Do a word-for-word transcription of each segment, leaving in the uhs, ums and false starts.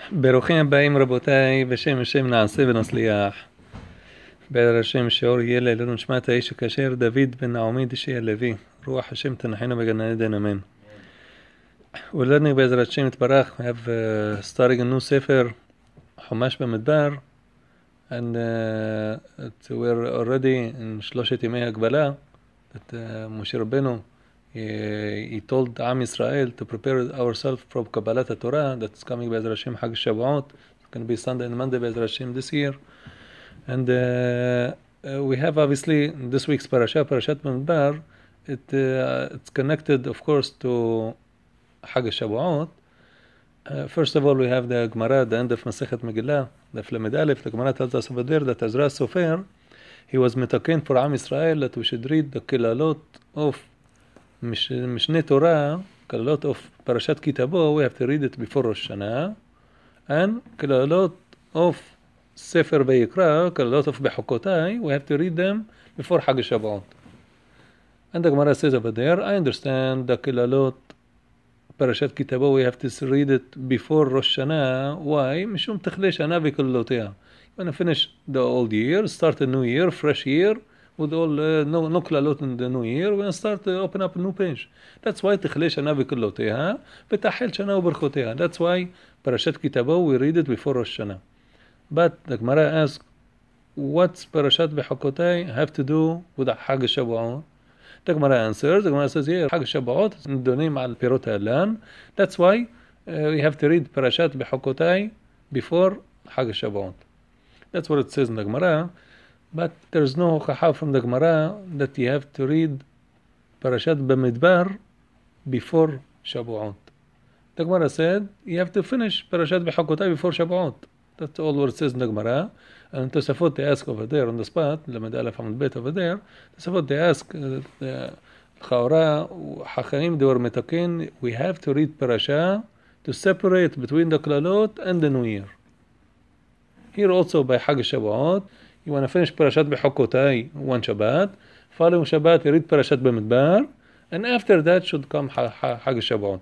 ברוכים הבאים רבותיי, בשם השם נעשה ונצליח. בעזרת השם שיעור יהיה לעילוי נשמת האיש הכשר דוד בן נעמי דשי הלוי, רוח השם תנחנו בגן עדן אמן. ולדנו בעזרת השם יתברך. We have uh, starting a new sefer חומש במדבר, and uh, we're already in שלושת ימי הגבלה that uh, משה רבנו he, he told עם ישראל to prepare ourselves from קבלת התורה that's coming בעזרת השם חג שבועות. It's going to be Sunday and Monday בעזרת השם this year. And uh, uh, we have obviously this week's parasha, Parashat Bamidbar. It, uh, it's connected of course to Hag HaShavuot. Uh, first of all, we have the Gemara at the end of Masechet Megillah, the Lamed Aleph. The Gemara tells us over there that Ezra Sofer, he was metaken for Am Israel that we should read the Kilalot of Mishneh Torah, Kilalot of Parashat Kitabo. We have to read it before Rosh Hashanah, and Kilalot of Sefer Vayikra, Kilalot of Bechukotai, we have to read them before Hag HaShavuot. And the Gemara says over there, I understand the Kilalot Parashat Kitabo, we have to read it before Rosh Hashanah. Why? Mishum Techle Shana v'Kilaloteh. You want to finish the old year, start a new year, fresh year, with all uh, no no Kilalot in the new year. We're going to start uh, open up a new page. That's why Techle Shana v'Kilaloteh, v'Tahel Shana v'Berchoteh. That's why Parashat Kitabo, we read it before Rosh Hashanah. But the Gemara asks, what's Parashat Bechukotai have to do with Hag HaShavuot? The Gemara answers, the Gemara says here, Hag HaShavuot is donim al pirot ha'elan. That's why uh, we have to read Parashat Bechukotai before Hag HaShavuot. That's what it says in the Gemara. But there's no hokaha from the Gemara that you have to read Parashat Bamidbar before Shavuot. The Gemara said, you have to finish Parashat Bechukotai before Shavuot. That's all what it says in the Gemara. And Tosafot, they ask over there on the spot, Lamed Aleph Amud Bet over there, Tosafot, they ask, the Chaura, Hachayim, they were metaken, we have to read Parasha to separate between the Klalot and the New Year. Here also by Hag HaShavuot, you want to finish Parashat Bechukotai one Shabbat, following Shabbat you read Parashat Bamidbar, and after that should come Hag HaShavuot.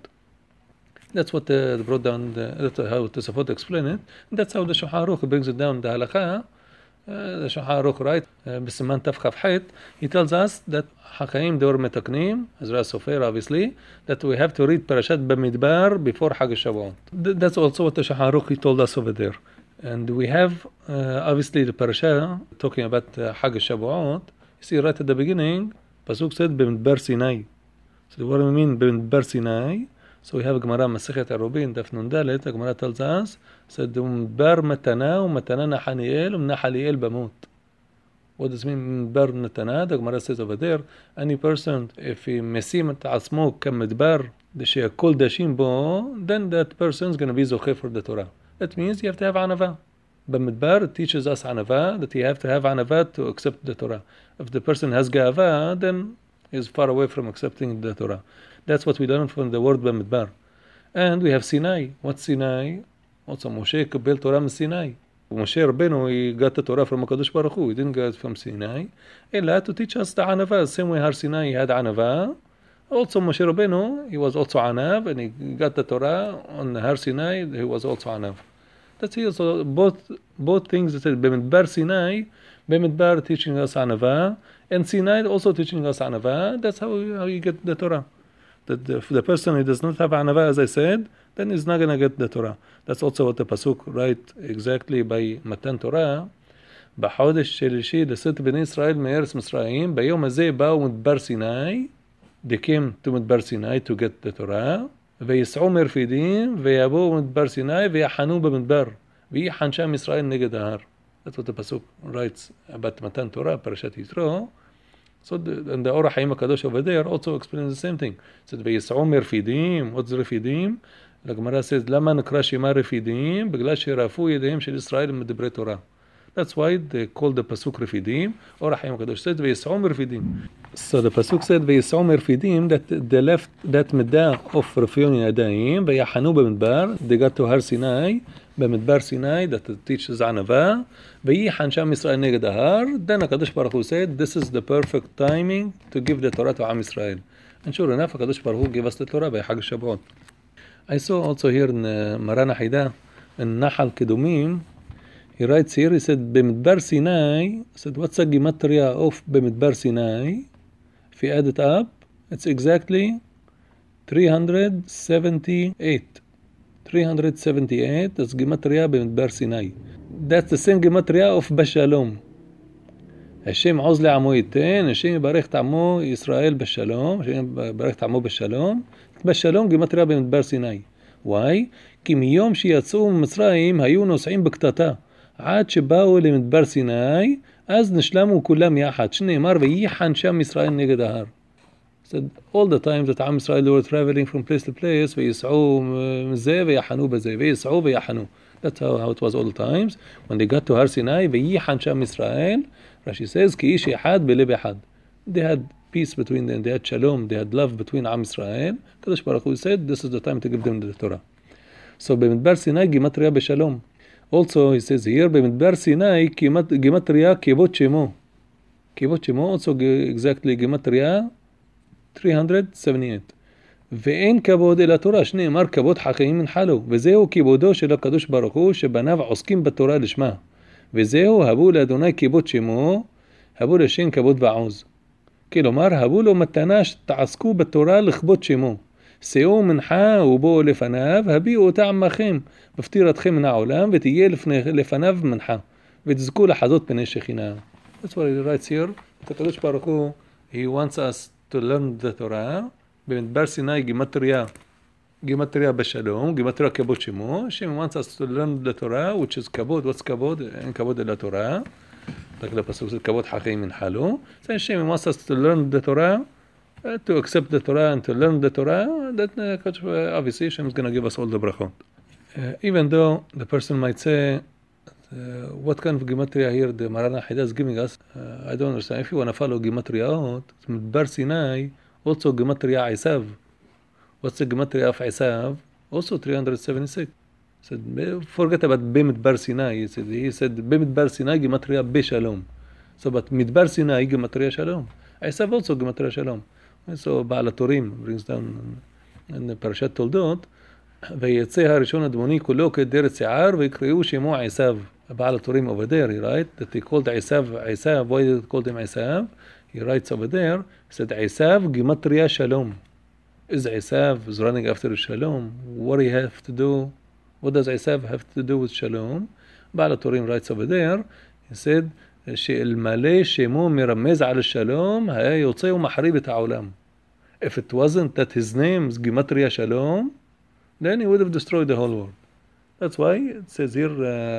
That's what uh, brought down, the, that's how Tosafot explain it. And that's how the Shulchan Aruch brings it down, the halakha. Uh, the Shulchan Aruch, right, B'siman Tav Chav Het, he tells us that Hakaim, they were metaknim, Ezra Sofer, obviously, that we have to read Parashat Bamidbar before Hag HaShavuot. That's also what the Shulchan Aruch, he told us over there. And we have, uh, obviously, the Parasha, talking about uh, Hag HaShavuot. You see, right at the beginning, Pasuk said, Bamidbar Sinai. So what do we mean, Bamidbar Sinai? So we have Gemara Masechet Erubin Daf Nun Dalet. The Gemara tells us, said Bar Matana Matana Nachaniel Nachaliel Bamut. What does it mean Bar Matana? The Gemara says over there, any person if he mesim et asmo kamidbar the she'akol dashim bo, then that person is going to be zoche for the Torah. That means you have to have anava. Bamidbar teaches us anava, that you have to have anava to accept the Torah. If the person has gava, then he is far away from accepting the Torah. That's what we learn from the word Bamidbar. And we have Sinai. What's Sinai? Also Moshe Kabel Torah from Sinai. Moshe Rabbeinu, he got the Torah from HaKadosh Baruch Hu. He didn't get it from Sinai. Ella to teach us the Anava. Same way Har Sinai, he had Anava. Also Moshe Rabbeinu, he was also Anav, and he got the Torah on Har Sinai, he was also Anav. That's here. So both both things that said Bamidbar Sinai, Bamidbar teaching us Anava, and Sinai also teaching us Anava. That's how, how you get the Torah. That if the person who does not have anava, as I said, then he's not going to get the Torah. That's also what the Pasuk write exactly by Matan Torah. בחודש שלישי לשאת בני ישראל מארץ מצרים, ביום הזה באו מדבר סיני, they came to מדבר סיני to get the Torah, ויסעו מרפידים, ויבואו מדבר סיני, ויחנו במדבר, ויחן שם ישראל נגד ההר. That's what the Pasuk writes about Matan Torah, Parashat Yitro. So the, and the Or HaChaim HaKadosh over there also explains the same thing. It said, ויסעו מרפידים, what's רפידים? The Gemara says, למה נקרא שמה רפידים? בגלל שרפו ידיהם של ישראל מדברי תורה. That's why they call the Pasuk רפידים. Or HaChaim HaKadosh said, ויסעו מרפידים. So the Pasuk said, ויסעו מרפידים, that they left that מידה of רפיון ידיים, ויחנו במדבר, they got to הר סיני, במדבר סיני, that teaches ענווה, ויחן שם ישראל נגד ההר, then HaKadosh Baruch Hu said, this is the perfect timing to give the Torah to Am Israel. And sure enough, HaKadosh Baruch Hu gave us the Torah by Hag HaShavuot. I saw also here in uh, Maran Haidah, النحل קדומים, he writes here, he said, במדבר סיני, he said, what's the gematria of במדבר סיני? If you add it up, it's exactly three hundred seventy-eight. three hundred seventy-eight, that's gematria במדבר סיני. That's the same gematria of בשלום. השם עוז לעמו ייתן, השם יברך את עמו ישראל בשלום, השם יברך את עמו בשלום, בשלום גימטריה במדבר סיני. Why? כי מיום שיצאו ממצרים היו נוסעים בקטטה, עד שבאו למדבר סיני, אז נשלמו כולם יחד, שנאמר וייחן שם ישראל נגד ההר. So all the time that עם ישראל were traveling from place to place, ויסעו מזה ויחנו בזה, ויסעו ויחנו. That's how, how it was all the times. When they got to הר סיני, וייחן שם ישראל, Rashi says, כי איש אחד בלב אחד. They had peace between them, they had shalom, they had love between עם ישראל. Kadosh Baruch Hu said, this is the time to give them the Torah. So במדבר סיני גימטריה בשלום. Also, he says here, במדבר סיני גימטריה כיבות שמו. כיבות שמו, also exactly גימטריה three hundred seventy-eight. ואין כבוד אל התורה, שנאמר כבוד חכמים ינחלו. וזהו כיבודו של הקדוש ברוך הוא, שבניו עוסקים בתורה לשמה. וזהו הבו לאדוני כיבוד שמו, הבו לשם כבוד ועוז. כלומר, הבו לו מתנה שתעסקו בתורה לכבוד שמו. שאו מנחה ובואו לפניו, הביאו אותה עמכם, בפטירתכם מן העולם, ותהיה לפני, לפניו מנחה, ותזכו לחזות פני שכינה. That's what he writes here. The Kadosh Baruch Hu, he wants us to learn the Torah. במדבר סיני גימטריה, גימטריה בשלום, גימטריה כבוד שמו. Hashem wants us to learn the Torah, which is כבוד. What's כבוד? אין כבוד אל התורה. רק לפסוק זה כבוד חכמים ינחלו. So Hashem wants us to learn the Torah, uh, to accept the Torah and to learn the Torah. That uh, obviously Hashem is going to give us all the brachot. Uh, even though the person might say, uh, what kind of gematria here the Maran HaChaida is giving us, uh, I don't understand. If you want to follow gematria, מדבר סיני, also gematria Isav. What's the gematria of Isav? Also three hundred seventy-six. Said, forget about במדבר סיני. He said, he said במדבר סיני gematria בשלום. So, but מדבר סיני gematria שלום. Isav also gematria שלום. So, בעל התורים brings down in the פרשת תולדות, ויצא הראשון אדמוני כולו כדרך שיער, ויקראו שמו עשיו. בעל התורים over there, he writes, that he called עשיו, עשיו, why did he call him עשיו? He writes over there, he said עשיו גימטריה שלום. Is עשיו is running after shalom? What do you have to do? What does עשיו have to do with shalom? בעל התורים writes over there, he said, שאלמלא שמו מרמז על השלום, היה יוצא ומחריב את העולם. If it wasn't that his name is גימטריה שלום, then he would have destroyed the whole world. That's why it says here,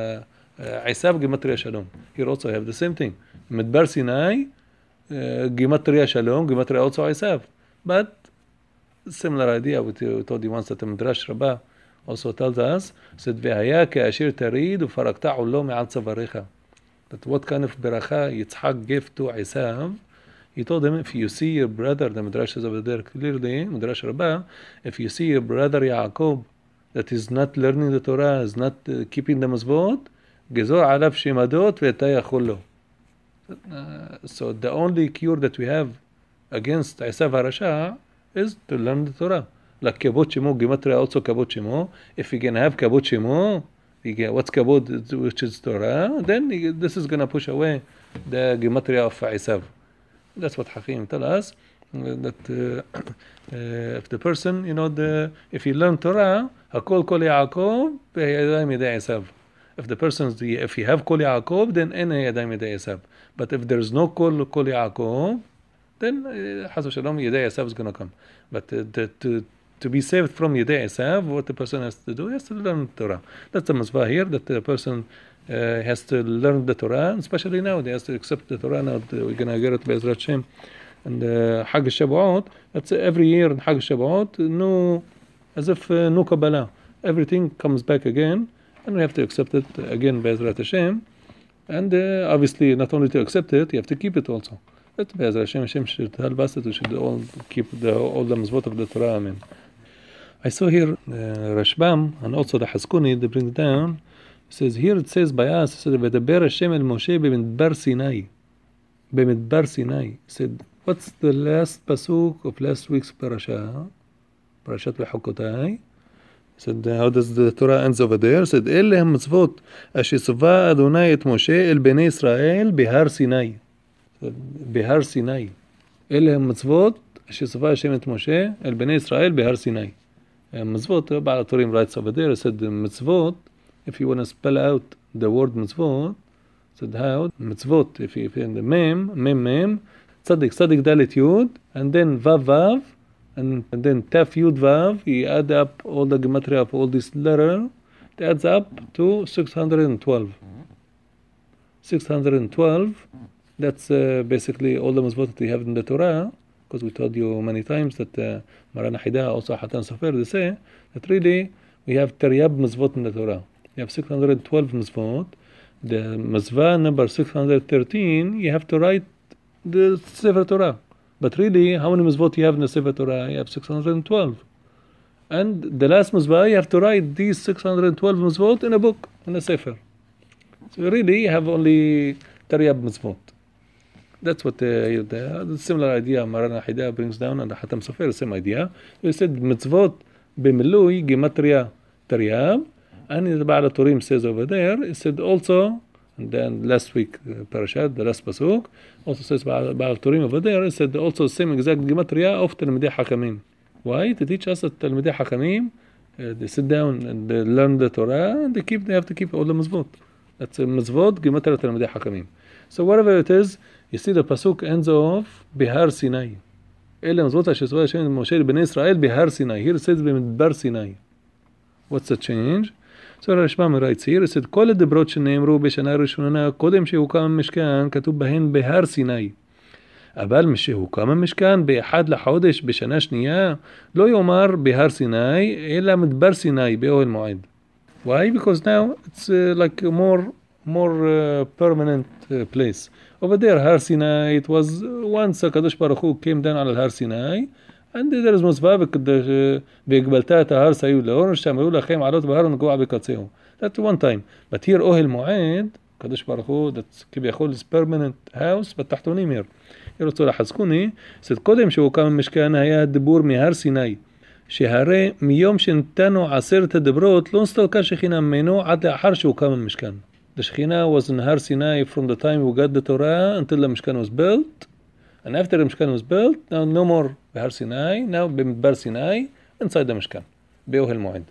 עשיו גימטריה שלום. Here also have the same thing. מדבר סיני, גימטריה שלום, גימטריה also עשיו. But similar idea, we told you once that the Midrash Rabbah also tells us, said, והיה כאשר תריד ופרקת עולו מעל צוואריך. That what kind of beracha Yitzhak gave to עשיו, he told him, if you see your brother, the Midrash is over there clearly, Midrash Rabbah, if you see your brother Yaakov, that is not learning the Torah, is not uh, keeping the mitzvot, גזור עליו שמדות ואתה יכול לו. So the only cure that we have against עשיו הרשע is to learn the Torah. Like כבוד שמו, גימטריה also כבוד שמו. If you can have כבוד שמו, what's כבוד, which is Torah, then this is going to push away the גימטריה of עשיו. That's what Hakim tell us, that uh, uh, if the person, you know, the, if you learn Torah, hakol kol Yaakov, yadayim yedei Esav. If the person, if you have kol Yaakov, then en yadayim yedei Esav. But if there's no kol kol Yaakov, then Hazu Shalom yedei Esav is going to come. But uh, the, to to be saved from yedei Esav, what the person has to do, he has to learn Torah. That's the mitzvah here, that the person uh, has to learn the Torah, especially now, they has to accept the Torah now. We're going to get it Be'ezrat Hashem. And uh, Hag Shavuot, that's every year in Hag Shavuot, no, as if uh, no Kabbalah. Everything comes back again, and we have to accept it again Be'ezrat Hashem. And uh, obviously, not only to accept it, you have to keep it also. That's Be'ezrat Hashem. Hashem should help us that we should all keep the, all the mitzvot of the Torah. Amen. I saw here uh, Rashbam, and also the Haskuni, they bring it down. It says, here it says by us, it says, V'daber Hashem el Moshe b'midbar Sinai. B'midbar Sinai. It said, what's the last pasuk of last week's parasha? Parashat Bechukotai. said, how does the Torah ends over there? said, אלה הם מצוות אשר ציווה אדוני את משה אל בני ישראל בהר סיני. בהר סיני. אלה הם מצוות אשר ציווה השם את משה אל בני ישראל בהר סיני. מצוות, בעל התורים writes over there, said, מצוות, if you want to spell out the word מצוות, said how, מצוות, if you, if you in the mem, mem, mem, tzaddik, tzaddik, dalet, yud, and then vav, vav, and, and then taf, yud, vav, you add up all the gematria of all these letters, it adds up to six hundred twelve. six hundred twelve, that's uh, basically all the mitzvot that we have in the Torah, because we told you many times that uh, Maran Hida, also Hatan Sofer, they say that really we have Teryab mitzvot in the Torah. You have six hundred twelve mitzvot. The mitzvah number six hundred thirteen, you have to write the Sefer Torah. But really, how many mitzvot you have in the Sefer Torah? You have six hundred twelve. And the last mitzvah, you have to write these six hundred twelve mitzvot in a book, in a Sefer. So really, you have only Teryab mitzvot. That's what the, the, the similar idea Maran Hida brings down, and the Hatam Sofer, the same idea. He said, mitzvot b'milui gematria Teryab. And the Baal HaTurim says over there, he said also, and then last week, uh, Parashat, the last Pasuk, also says Baal HaTurim over there, he said also same exact gematria of Talmidei Hakamim. Why? To teach us that Talmidei Hakamim, uh, they sit down and they learn the Torah, and they keep, they have to keep all the mitzvot. That's a mitzvot, gematria Talmidei Hakamim. So whatever it is, you see the Pasuk ends off, Bihar Sinai. Ele mitzvot asher tzivah Hashem Moshe b'nei Israel Bihar Sinai. Here it says B'midbar Sinai. What's the change? So Rashbam writes here, it said, כל הדברות שנאמרו בשנה הראשונה, קודם שהוקם המשכן, כתוב בהן בהר סיני. אבל משהוקם המשכן באחד לחודש בשנה שנייה, לא יאמר בהר סיני, אלא מדבר סיני באוהל מועד. Why? Because now it's uh, like a more, more uh, permanent uh, place. Over there, Har Sinai, it was once Kadosh Baruch Hu came down on Har Sinai, and there is מצווה והגבלתה את ההר סיו לאור, שאמרו לכם עלות בהר ונגוע בקצהו. That's one time. But here, אוהל מועד, קדוש ברוך הוא, that's כביכול is permanent house, בתחתונים here. ירצו לחזקוני, אז קודם שהוקם המשכן היה הדיבור מהר סיני, שהרי מיום שנתנו עשרת הדברות, לא נסתלקה שכינה ממנו עד לאחר שהוקם המשכן. The Shekhinah was in Har Sinai from the time we got the Torah until the Mishkan was built. And after the Mishkan was built, now no more Har Sinai, now B'midbar Sinai, inside the Mishkan, Be'ohel Moed.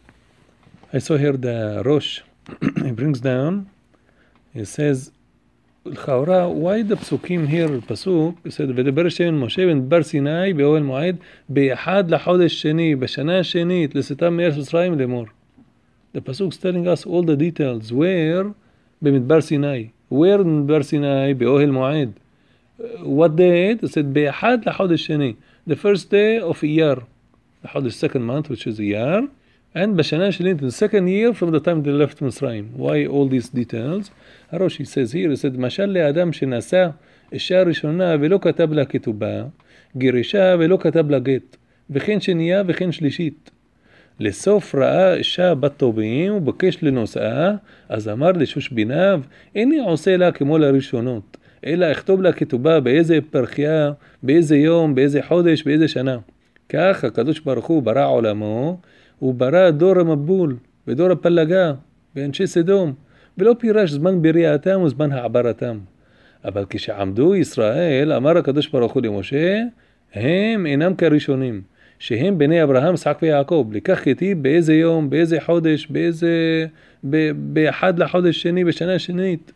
I saw here the Rosh, he brings down, he says, L'chaora, why the Psukim here, Pasuk, he said, V'deber Hashem Moshe B'midbar Sinai, Be'ohel Moed, Be'achad l'chodesh sheni, B'shana shenit, L'sitam Me'eretz Mitzrayim lemor. The Pasuk is telling us all the details, where B'midbar Sinai, where in B'midbar Sinai, Be'ohel Moed. What day? It said بأحد لحد الشني, the first day of Iyar, the second month, which is Iyar, and بشنا شنيت, the second year from the time they left Mitzrayim. Why all these details? Haroshi says here, he said משל לאדם שנשא אישה ראשונה ולא כתב לה כתובה, גירשה ולא כתב לה גט, וכן שנייה וכן שלישית. לסוף ראה אישה בת טובים ובקש לנושאה, אז אמר לשושביניו, איני עושה לה כמו לראשונות. אלא אכתוב לה כתובה באיזה פרחיה, באיזה יום, באיזה חודש, באיזה שנה. כך הקדוש ברוך הוא ברא עולמו, הוא ברא דור המבול, ודור הפלגה, ואנשי סדום, ולא פירש זמן בריאתם וזמן העברתם. אבל כשעמדו ישראל, אמר הקדוש ברוך הוא למשה, הם אינם כראשונים, שהם בני אברהם, יצחק ויעקב. לכך כתיב באיזה יום, באיזה חודש, באיזה, באחד לחודש שני, בשנה שנית.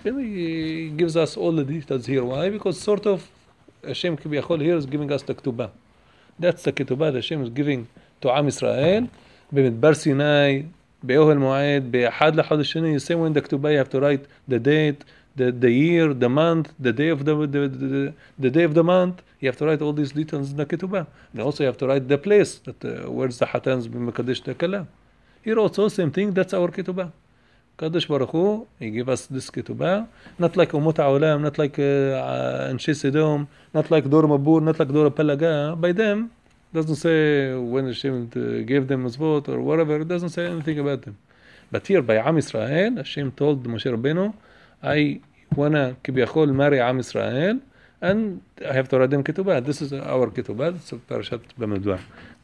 He gives us all the details here. Why? Because sort of Hashem Kibiyachol here is giving us the Ketubah. That's the Ketubah that Hashem is giving to Am Yisrael. B'midbar Sinai, Be'ohel Moed, Be'achad l'chodesh sheni. The same way in the Ketubah you have to write the date, the, the year, the month, the day of the, the, the, the day of the month. You have to write all these details in the Ketubah. And also you have to write the place, that uh, where's the Hatan's B'mekadesh the Kala. Here also same thing, that's our Ketubah. Kadosh Baruch Hu, he gave us this ketubah, not like Umot HaOlam, not like Anshe Sedom, not like Dor Mabur, not like Dor Pelaga. By them, doesn't say when Hashem gave them mitzvot or whatever, it doesn't say anything about them. But here by Am Yisrael, Hashem told Moshe Rabbeinu, I wanna kibiyachol marry Am Yisrael, and I have to write them ketubah. This is our ketubah, it's a parashat Bamidbar.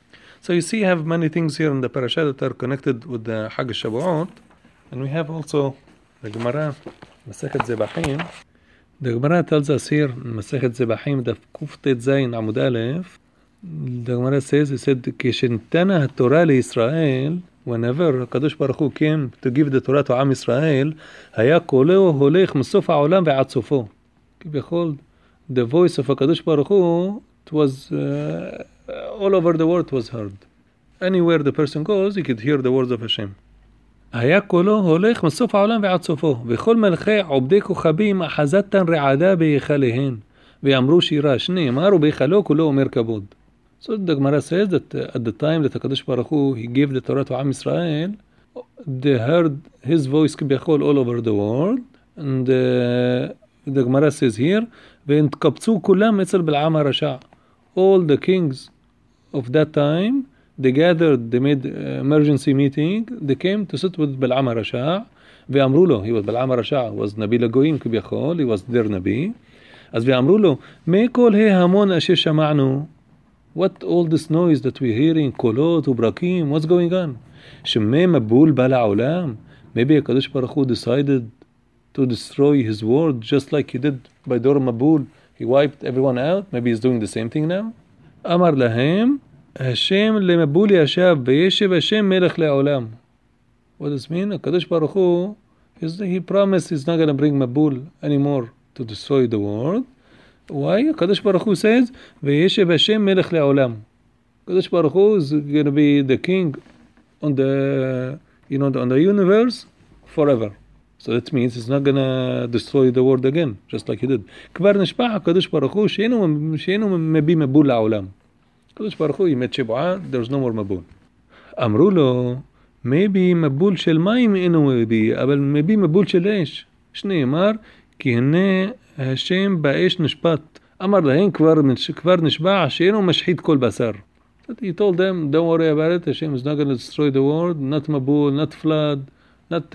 So you see, you have many things here in the parasha that are connected with the Hag Shavuot, and we have also the Gemara, Masechet Zebachim. The Gemara tells us here, Masechet Zebachim, the Kuf Tet Zayin Amud Aleph. The Gemara says, it said, Kishintana Torah Israel, whenever Kadosh Baruch Hu came to give the Torah to Am Israel, היה קולו הולך מסוף העולם ועד סופו. כביכול, the voice of Kadosh Baruch Hu, it was uh, all over the world, it was heard. Anywhere the person goes, he could hear the words of Hashem. היה קולו הולך מסוף העולם ועד סופו, וכל מלכי עובדי כוכבים אחזתן רעדה בהיכליהן, ואמרו שירה, שנאמר ובהיכלו כולו אומר כבוד. So the Gemara says that uh, at the time that HaKadosh Baruch Hu, he gave the Torah to Am Israel, they heard his voice כביכול all over the world, and uh, the Gemara says here, והתקבצו כולם אצל בלעם הרשע. All the kings of that time, they gathered, they made uh, emergency meeting, they came to sit with בלעם הרשע, ואמרו לו, he was בלעם הרשע, was נביא לגויים כביכול, he was their נביא, אז ואמרו לו, מי כל ההמון אשר שמענו? What all this noise that we're hearing, קולות וברקים, what's going on? שמי מבול בא לעולם? Maybe HaKadosh Baruch Hu decided to destroy his world just like he did by Dor Mabul. He wiped everyone out. Maybe he's doing the same thing now. אמר להם, השם למבול ישב וישב השם מלך לעולם. What does it mean? HaKadosh Baruch Hu, he promised he's not going to bring Mabul anymore to destroy the world. Why? HaKadosh Baruch Hu says, וישב השם מלך לעולם. HaKadosh Baruch Hu is going to be the king on the, you know, on the universe forever. So that means he's not going to destroy the world again, just like he did. כבר נשבע HaKadosh Baruch Hu שאינו מביא מבול לעולם. HaKadosh Baruch Hu, he made שבועה, there's no more מבול. אמרו לו, maybe מבול של מים אינו מביא, אבל מביא מבול של אש. שנאמר, כי הנה השם באש נשפט. אמר להם, כבר, כבר נשבע שאינו משחית כל בשר. He told them, don't worry about it, Hashem is not going to destroy the world, not Mabul, not flood, not uh,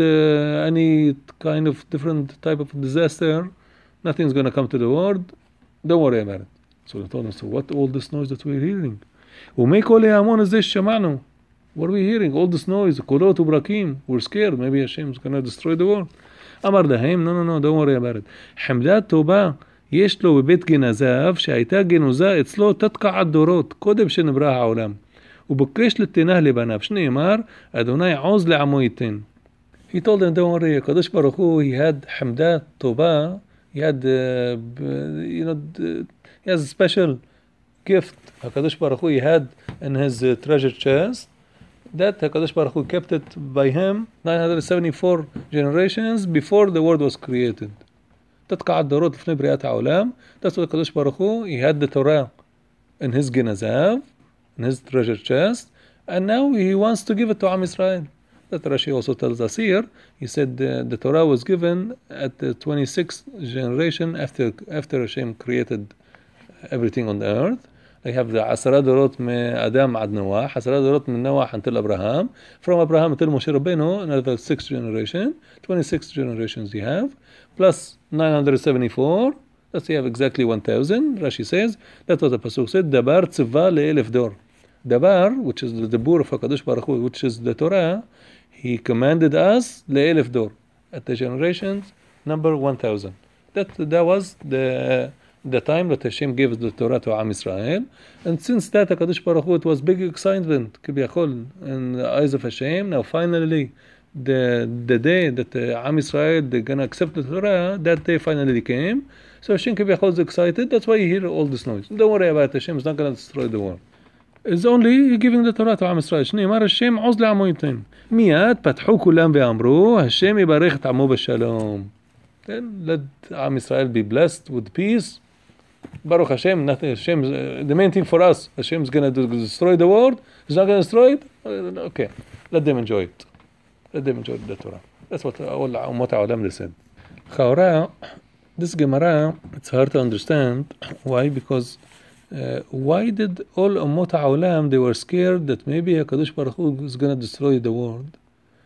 any kind of different type of disaster. Nothing's going to come to the world. Don't worry about it. So they told him, so what all this noise that we're hearing? ומי כל ההמון הזה ששמענו? What are we hearing? All this noise, קולות וברקים. We're scared. Maybe Hashem is going to destroy the world. אמר להם, no, no, no, don't worry about it. חמדת טובה יש לו בבית גנזיו, שהייתה גנוזה אצלו תתקעת דורות, קודם שנברא העולם. ובקש לתנה לבניו, שנאמר, אדוני עוז לעמו ייתן. He told them, don't worry, HaKadosh Baruch Hu, he had חמדת טובה, he had, uh, you know, he has a special gift, HaKadosh Baruch Hu, he had in his uh, treasure chest, that HaKadosh Baruch Hu kept it by him nine hundred seventy-four generations before the world was created. تتقع الدورات في بریات העולם. That's what HaKadosh Baruch Hu, he had the Torah in his Genazav, in his treasure chest, and now he wants to give it to Am Israel. That Rashi also tells us here. He said the, the Torah was given at the twenty-sixth generation after after Hashem created everything on the earth. They have the عشرة دورات من آدم عد نوح, عشرة دورات من نوح until Abraham, from Abraham until Moshe Rabbeinu, another six generation, twenty-six generations you have, plus nine hundred seventy-four, that's you have exactly one thousand. Rashi says, that's what the Pasuk said, Dabar tzva le'elef dor. Dabar, which is the Debur of HaKadosh Baruch Hu, which is the Torah, he commanded us le'elef dor, at the generations number one thousand. That, that was the... the time that Hashem gave the Torah to Am Israel, and since that HaKadosh Baruch Hu, it was big excitement כביכול in the eyes of Hashem. Now finally the the day that uh, Am Israel, they're gonna accept the Torah, that day finally came. So Hashem כביכול is excited. That's why you hear all this noise. Don't worry about it. Hashem is not gonna destroy the world. It's only giving the Torah to Am Israel. שנאמר השם עוז לעמו ייתן. מיד פתחו כולם ואמרו השם יברך את עמו בשלום. Then let Am Israel be blessed with peace. Baruch Hashem, nothing. Hashem, uh, the main thing for us, Hashem is going to destroy the world. He's not going to destroy it. Uh, okay, let them enjoy it. Let them enjoy the Torah. That's what all Ummot HaOlam they said. Chaura, this Gemara, it's hard to understand. Why? Because uh, why did all Ummot HaOlam, they were scared that maybe HaKadosh Baruch Hu is going to destroy the world?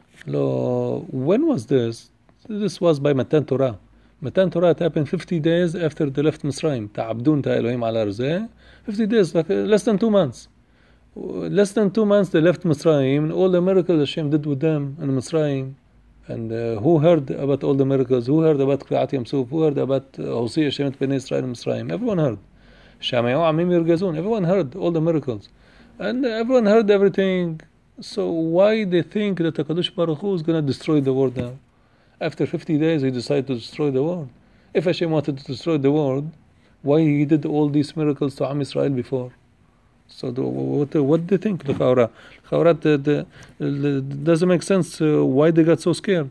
Lo, when was this? This was by Matan Torah. Matan Torah, it happened fifty days after they left Mitzrayim. Ta'abdun ta Elohim ala arzeh. fifty days, like uh, less than two months. Less than two months they left Mitzrayim, and all the miracles Hashem did with them in Mitzrayim. And uh, who heard about all the miracles? Who heard about Kriyat Yam Suf? Who heard about Hosea Shemet Bnei Israel in Mitzrayim? Everyone heard. Shamayu Amim Yirgazun. Everyone heard all the miracles. And everyone heard everything. So why they think that HaKadosh Baruch Hu is going to destroy the world now? After fifty days he decided to destroy the world. If Hashem wanted to destroy the world, why he did all these miracles to Am Israel before? So the, what, what do they think? The Chaura, Chaura the, the, the, doesn't make sense uh, why they got so scared.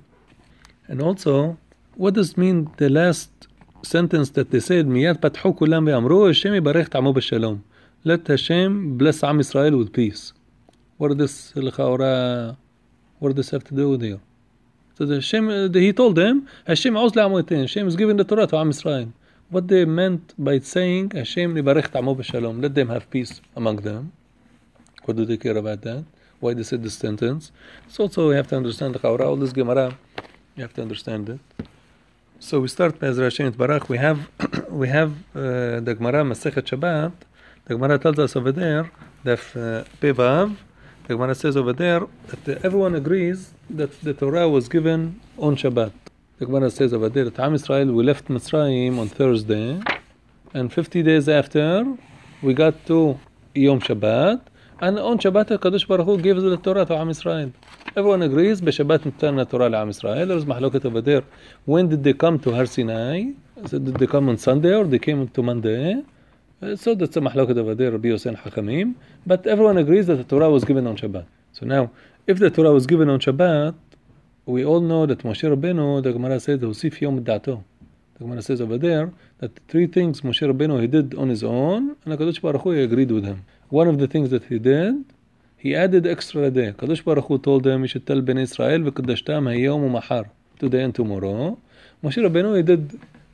And also, what does it mean the last sentence that they said, Miyad pathu kulam ve'amru, Hashem yibarech ta'amu b'shalom. Let Hashem bless Am Israel with peace. What does this Chaura, what does this have to do with here? So the Hashem, he told them, Hashem auz le'amu etin, Hashem is giving the Torah to Am Israel. What they meant by saying Hashem yibarech ta'amu b'shalom, let them have peace among them. What do they care about that? Why they said this sentence? So also we have to understand the Chaura, all this Gemara, you have to understand it. So we start by Ezra Hashem Barach. We have we have uh, the Gemara Masechet Shabbat. The Gemara tells us over there that uh, Pevav, the Gemara says over there that uh, everyone agrees that the Torah was given on Shabbat. The Gemara says over there that Am Israel, we left Mitzrayim on Thursday, and fifty days after, we got to Yom Shabbat, and on Shabbat, HaKadosh Baruch Hu gives the Torah to Am Israel. Everyone agrees, b'Shabbat natan the Torah to Am Israel. There is mahloket over there. When did they come to Har Sinai? So did they come on Sunday or they came to Monday? So that's a mahloket over there, Rabbi Yosef and Hakamim. But everyone agrees that the Torah was given on Shabbat. So now, if the Torah was given on Shabbat, we all know that Moshe Rabbeinu, the Gemara says, Hosif Yom Dato. The Gemara says over there that three things Moshe Rabbeinu he did on his own, and HaKadosh Baruch Hu agreed with him. One of the things that he did, he added extra day. HaKadosh Baruch Hu told them, you should tell Bnei Israel, v'kadashtam hayom u'machar, today and tomorrow. Moshe Rabbeinu he did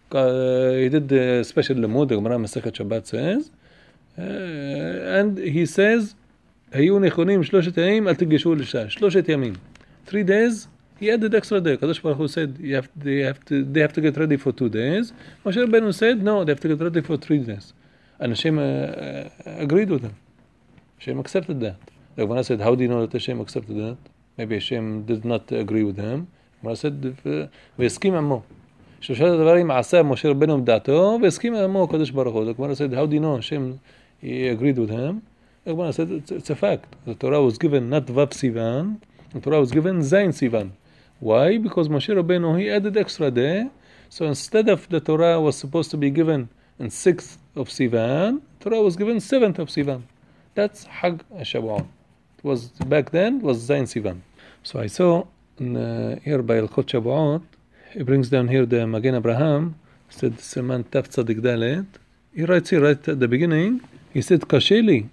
uh, he did the special limud. The Gemara Masechet Shabbat says, uh, and he says, hayu nechonim shloshet yamim al tigishu l'sha. Shloshet yamim, three days. He added extra day. Kadosh Baruch Hu said, you have, they have to, they have to get ready for two days. Moshe Rabbeinu said, no, they have to get ready for three days. And Hashem uh, uh, agreed with him. Hashem accepted that. The Gemara said, how do you know that Hashem accepted that? Maybe Hashem did not agree with him. The Gemara said, והסכים עמו. שלושת הדברים עשה משה רבנו בדעתו, והסכים עמו קדוש ברוך הוא. The Gemara said, how do you know Hashem he agreed with him? The Gemara said, it's, it's a fact. The Torah was given not Vav Sivan, the Torah was given Zayin Sivan. Why? Because Moshe Rabbeinu, he added extra day. So instead of the Torah was supposed to be given in sixth of Sivan, Torah was given seventh of Sivan. That's Hag HaShavuot. It was back then, it was Zayin Sivan. So I saw in, uh, here by Elchot Shavuot, he brings down here the Magen Abraham, said Seman Taf Tzadik Dalet. He writes here right at the beginning, he said, Kasheli,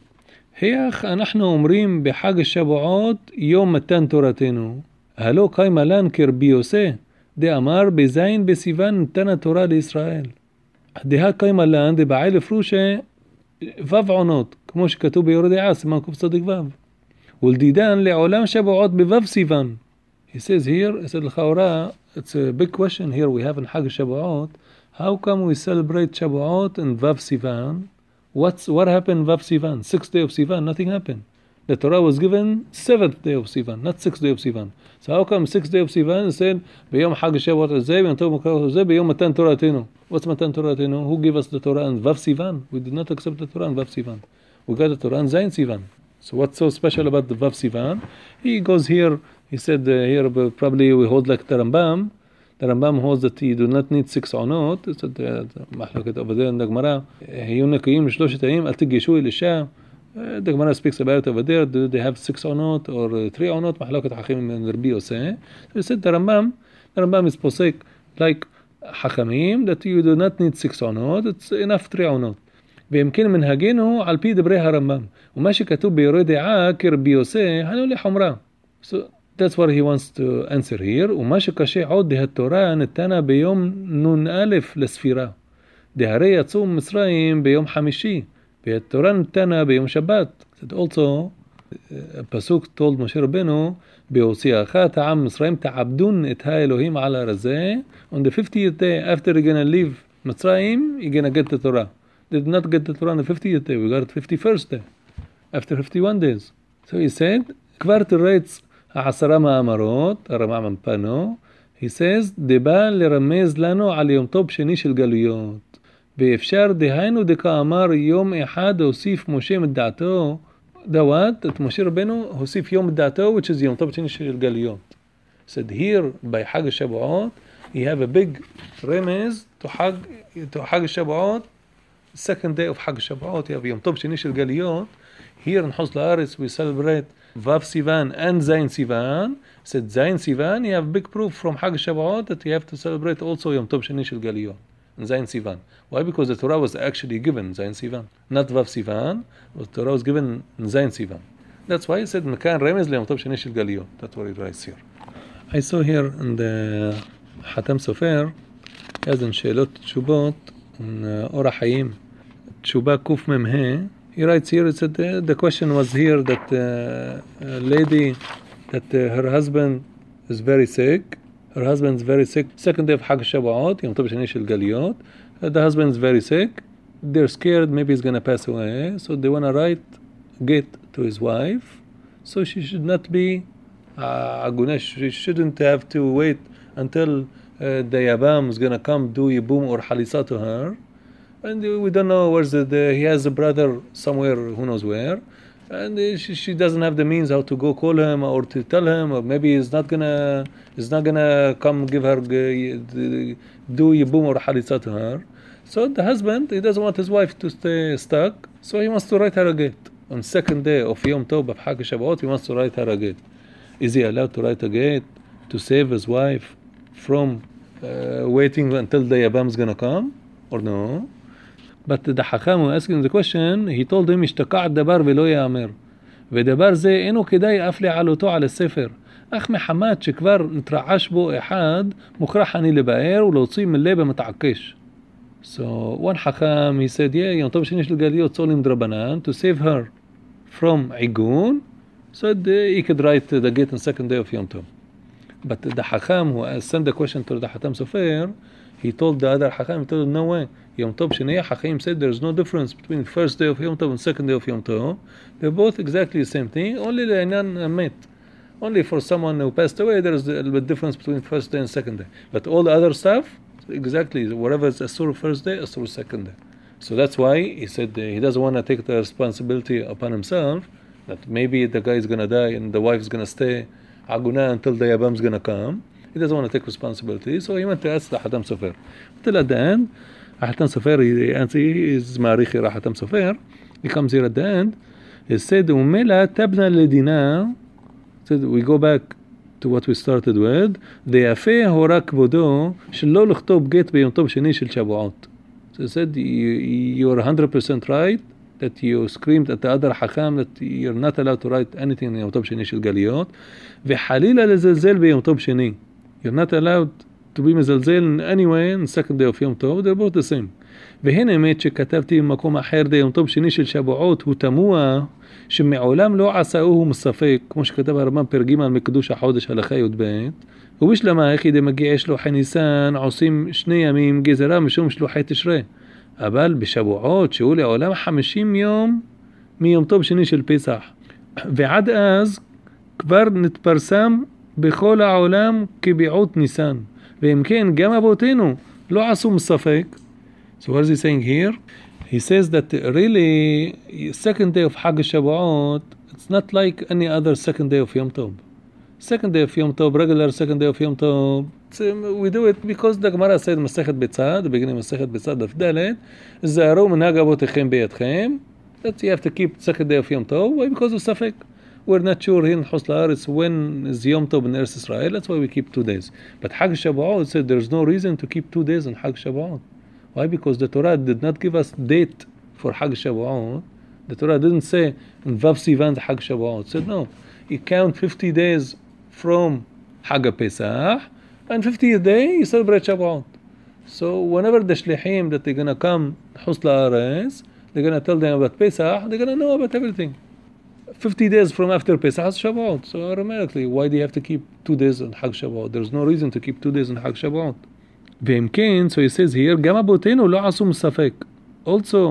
היח אנחנו אומרים בחג השבועות יום מתן תורתנו. הלא קיימה לן כרבי יוסי, דאמר בזין בסיוון נתן התורה לישראל. דהה קיימה לן דבעי לפרושה וו עונות, כמו שכתוב ביורדיה, סימן קצ"ו. ולדידן לעולם שבועות בוו סיוון. He says here, he said לכאורה, it's a big question here we have in חג השבועות, how come we celebrate שבועות in וו סיוון? What's what happened Vav Sivan? Sixth day of Sivan, nothing happened. The Torah was given seventh day of Sivan, not sixth day of Sivan. So how come sixth day of Sivan said B'yom Hag Shavuot Azeh, B'yom Tov Mokar Azeh, B'yom Matan Toratenu? What's Matan Toratenu? Who gave us the Torah in Vav Sivan? We did not accept the Torah in Vav Sivan. We got the Torah in Zayin Sivan. So what's so special about the Vav Sivan? He goes here. He said uh, here probably we hold like the Rambam. The Rambam holds that you do not need six onot. It's at the mahloket over there in the Gemara. Hiyu nekayim shloshet hayim al tigishu elisha. The Gemara speaks about it over there. Do they have six onot or three onot? Mahloket Hachamim and Rabbi Yosef. So he said the Rambam, the Rambam is posek like Hachamim that you do not need six onot. It's enough three onot. וימכן מנהגנו על פי דברי הרמב"ם. ומה שכתוב ביורה דעה כרבי יוסף, הנו לחומרה. So that's what he wants to answer here. ומה שקשה עוד התורה נתנה ביום נ"א לספירה. דהרי יצאו מצרים ביום חמישי, והתורה נתנה ביום שבת. That also, הפסוק told משה רבנו, בהוציאך את העם מצרים תעבדון את האלוהים על ההר הזה. On the fiftieth day after you're gonna leave מצרים, you're gonna get the Torah. They did not get the Torah on the fiftieth day, we got it fifty-first day. after fifty-one days. So he said, כבר תרץ העשרה מאמרות, הרמב"ם פנו, he says, זה בא לרמז לנו על יום טוב שני של גלויות. ואפשר דהיינו דקאמר יום אחד הוסיף משה מדעתו, דוות, את משה רבנו הוסיף יום מדעתו, which is יום טוב שני של גלויות. said here, by חג השבועות, you have a big רמז to חג, to חג השבועות, second day of חג השבועות, you have יום טוב שני של גלויות. Here in חוץ לארץ we celebrate Vav Sivan and Zayin Sivan. Said Zayin Sivan, you have big proof from Hag Shavuot that you have to celebrate also Yom Tov Sheni Shel Galiyot and Zayin Sivan. Why? Because the Torah was actually given Zayin Sivan, not Vav Sivan. The Torah was given in Zayin Sivan. That's why he said Mekan Remez Le Yom Tov Sheni Shel Galiyot. That's what it writes here. I saw here in the Hatam Sofer, he has in Sheelot Tshubot in Or HaChaim Tshuba Kuf Mem He. He writes here, it said uh, the question was here that uh, a lady, that uh, her husband is very sick. Her husband is very sick. Second day of Hag Shavuot, Yom Tov Sheni Shel Galiyot. Uh, the husband is very sick. They're scared maybe he's going to pass away. So they want to write get to his wife. So she should not be uh, agunesh. She shouldn't have to wait until uh, the Yabam is going to come do Yibum or Halisa to her. And we don't know where's the, the, he has a brother somewhere, who knows where, and she, she doesn't have the means how to go call him or to tell him, or maybe he's not gonna, he's not gonna come give her, do yibum or halitza to her. So the husband, he doesn't want his wife to stay stuck, so he wants to write her a get. On second day of Yom Tov of Hag Shavuot, he wants to write her a get. Is he allowed to write a get to save his wife from uh, waiting until the Yabam is gonna come, or no? But the Hakam who asking the question, he told him, השתקע דבר ולא יאמר. ודבר זה אינו כדאי אף להעלותו על הספר. אך מחמת שכבר נתרעש בו אחד, מוכרח אני לבאר ולהוציא מלא במתעקש. So one Hakam, he said, yeah, יום טוב שני של גליות צולים דרבנן, to save her from עיגון, so he could write the get on second day of Yom Tov. But the Hakam who sent the question to the Hatam Sofer, he told the other Hakam, he told him, no way. Yom Tov Shnei Hakam said there's no difference between the first day of Yom Tov and second day of Yom Tov. They're both exactly the same thing. Only the Einan met. Only for someone who passed away, there's a little bit difference between first day and second day. But all the other stuff, exactly, whatever is Asur first day, Asur second day. So that's why he said he doesn't want to take the responsibility upon himself, that maybe the guy is going to die and the wife is going to stay Aguna until the Yabam is going to come. He doesn't want to take responsibility, so he went to ask the Hatam Sofer. Until at the end, Hatam Sofer, he is Marichi Hatam Sofer, he comes here at the end, he said, Umela tabna ledina, said, we go back to what we started with, ויפה הורה כבודו, שלא לכתוב גט ביום טוב שני של שבועות. So he said, you are one hundred percent right, that you screamed at the other Hakam that you're not allowed to write anything in יום טוב שני של גליות, וחלילה לזלזל ביום טוב שני. You're not allowed to be מזלזל in any way in second day of יום טוב, they're both the same. והנה האמת שכתבתי במקום אחר די יום טוב שני של שבועות, הוא תמוה שמעולם לא עשאוהו מספק, כמו שכתב הרמב"ם פרק ג' מקדוש החודש הלכה י"ב, ובשלמה יחידי מגיע שלוחי ניסן עושים שני ימים גזרה משום שלוחי תשרי. אבל בשבועות שהוא לעולם חמישים יום מיום טוב שני של פסח. ועד אז כבר נתפרסם בכל העולם כביעות ניסן. ואם כן, גם אבותינו לא עשו מספק. So what is he saying here? He says that really, second day of Hag Shavuot, it's not like any other second day of Yom Tov. Second day of Yom Tov, regular second day of Yom Tov, we do it because the Gemara said Masechet Betzad, the beginning of Masechet Betzad of Dalet, Zaharu minhag avotechem beyadchem, that you have to keep second day of Yom Tov. Why? Because of Safek. We're not sure here in Chos La'aretz when is Yom Tov in Eretz Israel. That's why we keep two days. But Hag Shavuot said there's no reason to keep two days on Hag Shavuot. Why? Because the Torah did not give us date for Hag Shavuot. The Torah didn't say in Vav Sivan Hag Shavuot. It said no. You count fifty days from Hag Pesach, and fiftieth day you celebrate Shavuot. So whenever the Shlichim that they're gonna come Chos La'aretz, they're gonna tell them about Pesach, they're gonna know about everything. Fifty days from after Pesach is Shavuot. So automatically, why do you have to keep two days on Hag Shavuot? There's no reason to keep two days on Hag Shavuot. ואם כן, so he says here, גם אבותינו לא עשו מספק. Also,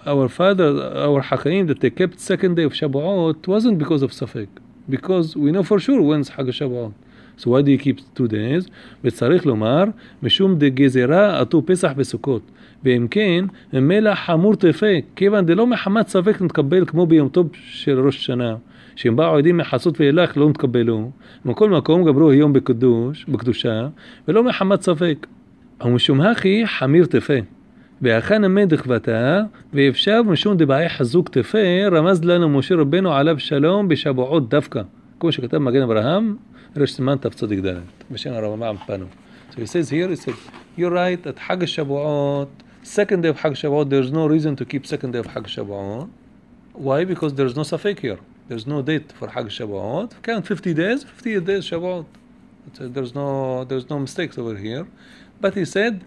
our father, our Hakaim, that they kept second day of Shabuot wasn't because of Safek. Because we know for sure when's Hag Shabuot. So why do you keep two days? וצריך לומר, משום דגזירה עטו פסח בסוכות. ואם כן, ממילא חמור תפה, כיוון דלא מחמת ספק נתקבל כמו ביום טוב של ראש השנה. שאם באו עדים מחסות ואילך לא נתקבלו. מכל מקום גברו היום בקדוש, בקדושה, ולא מחמת ספק. ומשום הכי חמיר תפה. ואכן אמן דכבתה, ואפשר משום דבעי חזוק תפה, רמז לנו משה רבנו עליו שלום בשבועות דווקא. כמו שכתב מגן אברהם, ראש סימן תפצודיק דלת. בשם הרמב"ם פנו. So he says here, he said, you're right, at Hag Shabuot, second day of Hag Shabuot, there's no reason to keep second day of Hag Shabuot. Why? Because there's no Safek here. There's no date for Hag Shabuot. Count fifty days, fifty days Shabuot. There's no, there's no mistakes over here. But he said,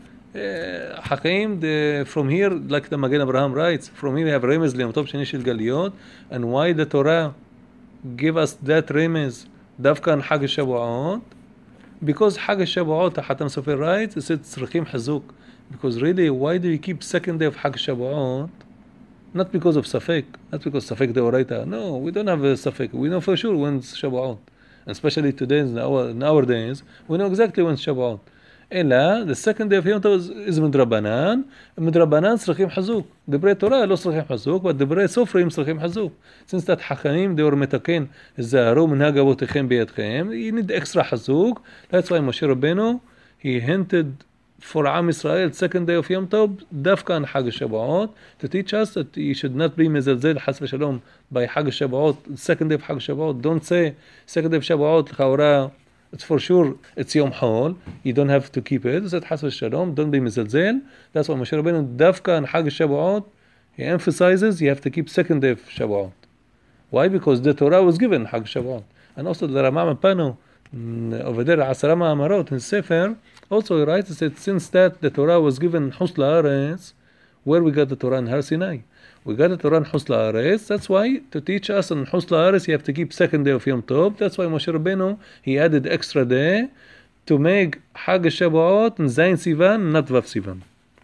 Hakim, the, from here, like the Magen Abraham writes, from here we have Remez Liyom Tov Sheni Shel Galiyot, and why the Torah give us that Remez, Davka and Hag Shabuot? Because Hag Shabuot, Hatam Sofer writes, it said Tzrichim Hazuk. Because really, why do you keep second day of Hag Shabuot? Not because of Safek, not because Safek Deoraita. No, we don't have a Safek. We know for sure when's Shabuot. Especially today, in our, nowadays, we know exactly when's Shabuot. אלא, the second day of Yom Tov is מדרבנן, מדרבנן צריכים חזוק. דברי תורה לא צריכים חזוק, but דברי סופרים צריכים חזוק. Since that חכמים, they were מתקן, זהרו מנהג אבותיכם בידכם, you need extra חזוק. That's why משה רבנו, he hinted for עם ישראל, second day of Yom Tov, דווקא על חג השבועות, to teach us that you should not be מזלזל חס ושלום by חג השבועות, second day of חג השבועות. Don't say, second day of שבועות, לכאורה, it's for sure, it's Yom Hol. You don't have to keep it. It's Hasv Shalom. Don't be mizalzel. That's why Moshe Rabbeinu, Davka and Hag Shabuot, he emphasizes you have to keep second day of Shabuot. Why? Because the Torah was given Hag Shabuot. And also the Ramam Pano, over there, Asara Ma'amarot in Sefer, also he writes, it said, since that the Torah was given Hus La'aretz, where we got the Torah in Har Sinai. We got the Torah in Hus La'aretz. That's why, to teach us in Hus La'aretz, you have to keep second day of Yom Tov. That's why Moshe Rabbeinu, he added extra day to make Hag Shabuot and Zayin Sivan, not Vav Sivan.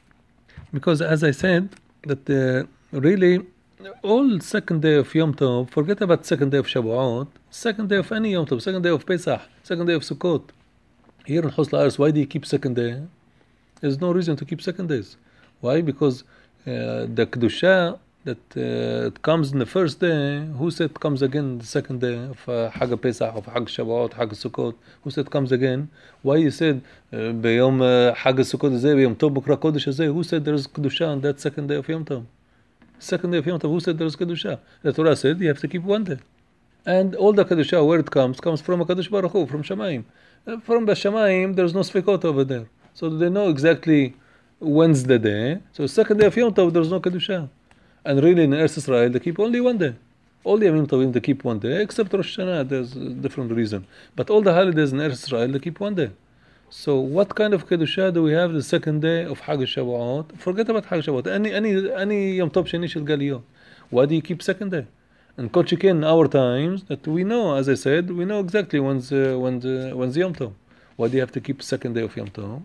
Because as I said, that uh, really, all second day of Yom Tov, forget about second day of Shabuot, second day of any Yom Tov, second day of Pesach, second day of Sukkot. Here in Hus La'aretz, why do you keep second day? There's no reason to keep second days. Why? Because uh, the Kedusha, that uh, it comes in the first day, who said comes again the second day of uh, Hag Pesach, of Hag Shavuot, Hag Sukkot? Who said comes again? Why you said B'yom uh, Hag Sukkot Azeh, B'yom Tov Bukra Kodesh Azeh? Who said there is Kedusha on that second day of Yom Tov? Second day of Yom Tov, who said there is Kedusha? The Torah said you have to keep one day. And all the Kedusha, where it comes, comes from a Kadosh Baruch Hu, from Shamayim. Uh, from the Shamayim, there's no Sfekot over there. So they know exactly when's the day. So second day of Yom Tov, there's no Kedusha. And really in Eretz Israel, they keep only one day. All the Yom Tovim, they keep one day, except Rosh Hashanah, there's a different reason. But all the holidays in Eretz Israel, they keep one day. So what kind of Kedusha do we have the second day of Hag Shavuot? Forget about Hag Shavuot. Any any any Yom Tov Sheni Shel Galiyot. Why do you keep second day? And Kol Sheken in our times, that we know, as I said, we know exactly when's, uh, when's, uh, when's Yom Tov. Why do you have to keep second day of Yom Tov?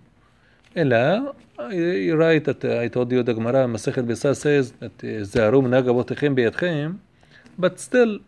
Ella, you're right that uh, I told you the Gemara, Masechet Besa says that Zaharu Minhag Avotechem Beyadchem, but still,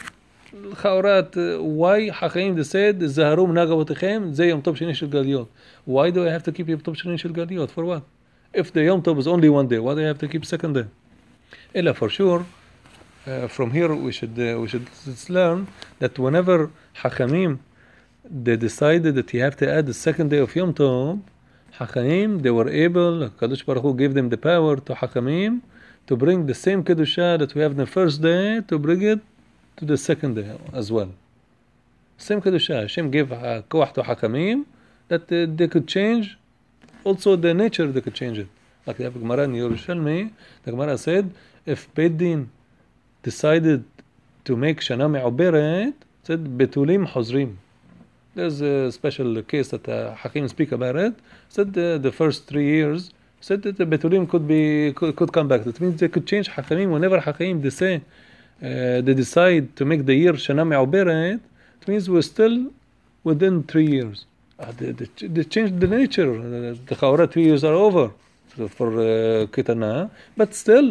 Chaurat, why Hachaim they said Zaharu Minhag Avotechem Zeh Yom Tov Sheni Shel Galiyot? Why do I have to keep Yom Tov Sheni Shel Galiyot? For what? If the Yom Tov is only one day, why do I have to keep second day? Ella, for sure, uh, from here we should uh, we should learn that whenever Hachamim they decided that you have to add the second day of Yom Tov, Hakamim, they were able, Kadosh Baruch Hu gave them the power to Hakamim to bring the same Kedusha that we have in the first day, to bring it to the second day as well. Same Kedusha. Hashem gave Koach to Hakamim that uh, they could change, also the nature they could change it. Like the Gemara in Yerushalmi, the Gemara said, if Beit Din decided to make Shana Me'oberet, said, Betulim Hozrim. There's a special case that uh, Hakim speak about it. Said uh, the first three years, said that the Betulim could be could, could come back. That means they could change Hakamim whenever Hakim they say uh, they decide to make the year Shana Me'oberet. It means we're still within three years. Uh, they, they, they changed the nature. Uh, the Chawra three years are over for uh, Kitana, but still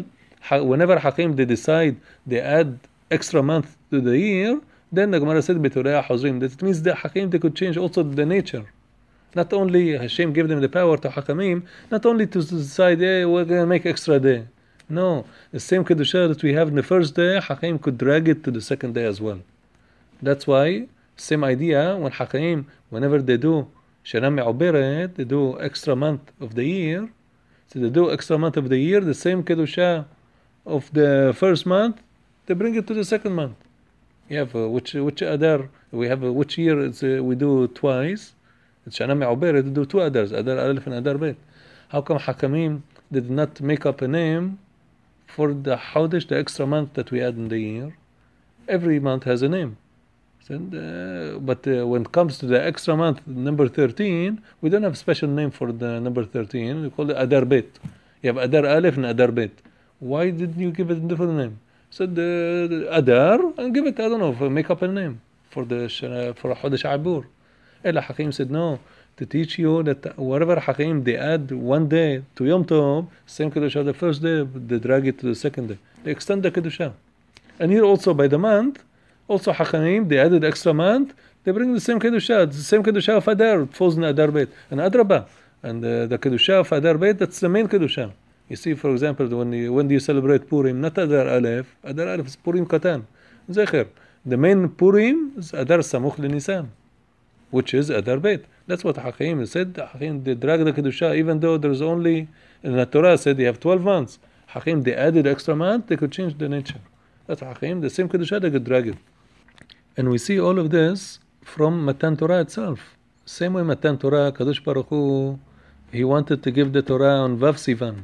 whenever Hakim they decide they add extra month to the year, then the Gemara said B'Torah Hazrim. That it means the Hakim they could change also the nature. Not only Hashem gave them the power to Hakamim, not only to decide, hey, we're going to make extra day. No, the same Kedusha that we have in the first day, Hakim could drag it to the second day as well. That's why, same idea, when Hakim, whenever they do Shana Me'uberet, they do extra month of the year, so they do extra month of the year, the same Kedusha of the first month, they bring it to the second month. You have uh, which which Adar, we have uh, which year it's, uh, we do twice. It's Shana Me'uberet, they do two Adars, Adar Aleph and Adar Bet. How come Hakamim did not make up a name for the Chodesh, the extra month that we add in the year? Every month has a name. And, uh, but uh, when it comes to the extra month, number thirteen, we don't have a special name for the number thirteen. We call it Adar Bet. You have Adar Aleph and Adar Bet. Why didn't you give it a different name? So the, the Adar, and give it, I don't know, make up a name for the for Chodesh Abur. Ella Hakim said, no, to teach you that whatever Hakim they add one day to Yom Tov, same Kedusha the first day, they drag it to the second day. They extend the Kedusha. And here also by the month, also Hakamim, they added extra month, they bring the same Kedusha, the same Kedusha of Adar, it falls in Adar Bet. And Adraba, and uh, the Kedusha of Adar Bet, that's the main Kedusha. You see, for example, when you, when do you celebrate Purim, not Adar Aleph, Adar Aleph is Purim Katan, Zecher. The main Purim is Adar Samuch Nisan, which is Adar Bet. That's what Hakim said. Hakim, they drag the Kedusha, even though there's only, in the Torah said they have twelve months. Hakim, they added extra month, they could change the nature. That's Hakim, the same Kedusha, they could drag it. And we see all of this from Matan Torah itself. Same way Matan Torah, Kadosh Baruch Hu, he wanted to give the Torah on Vav Sivan.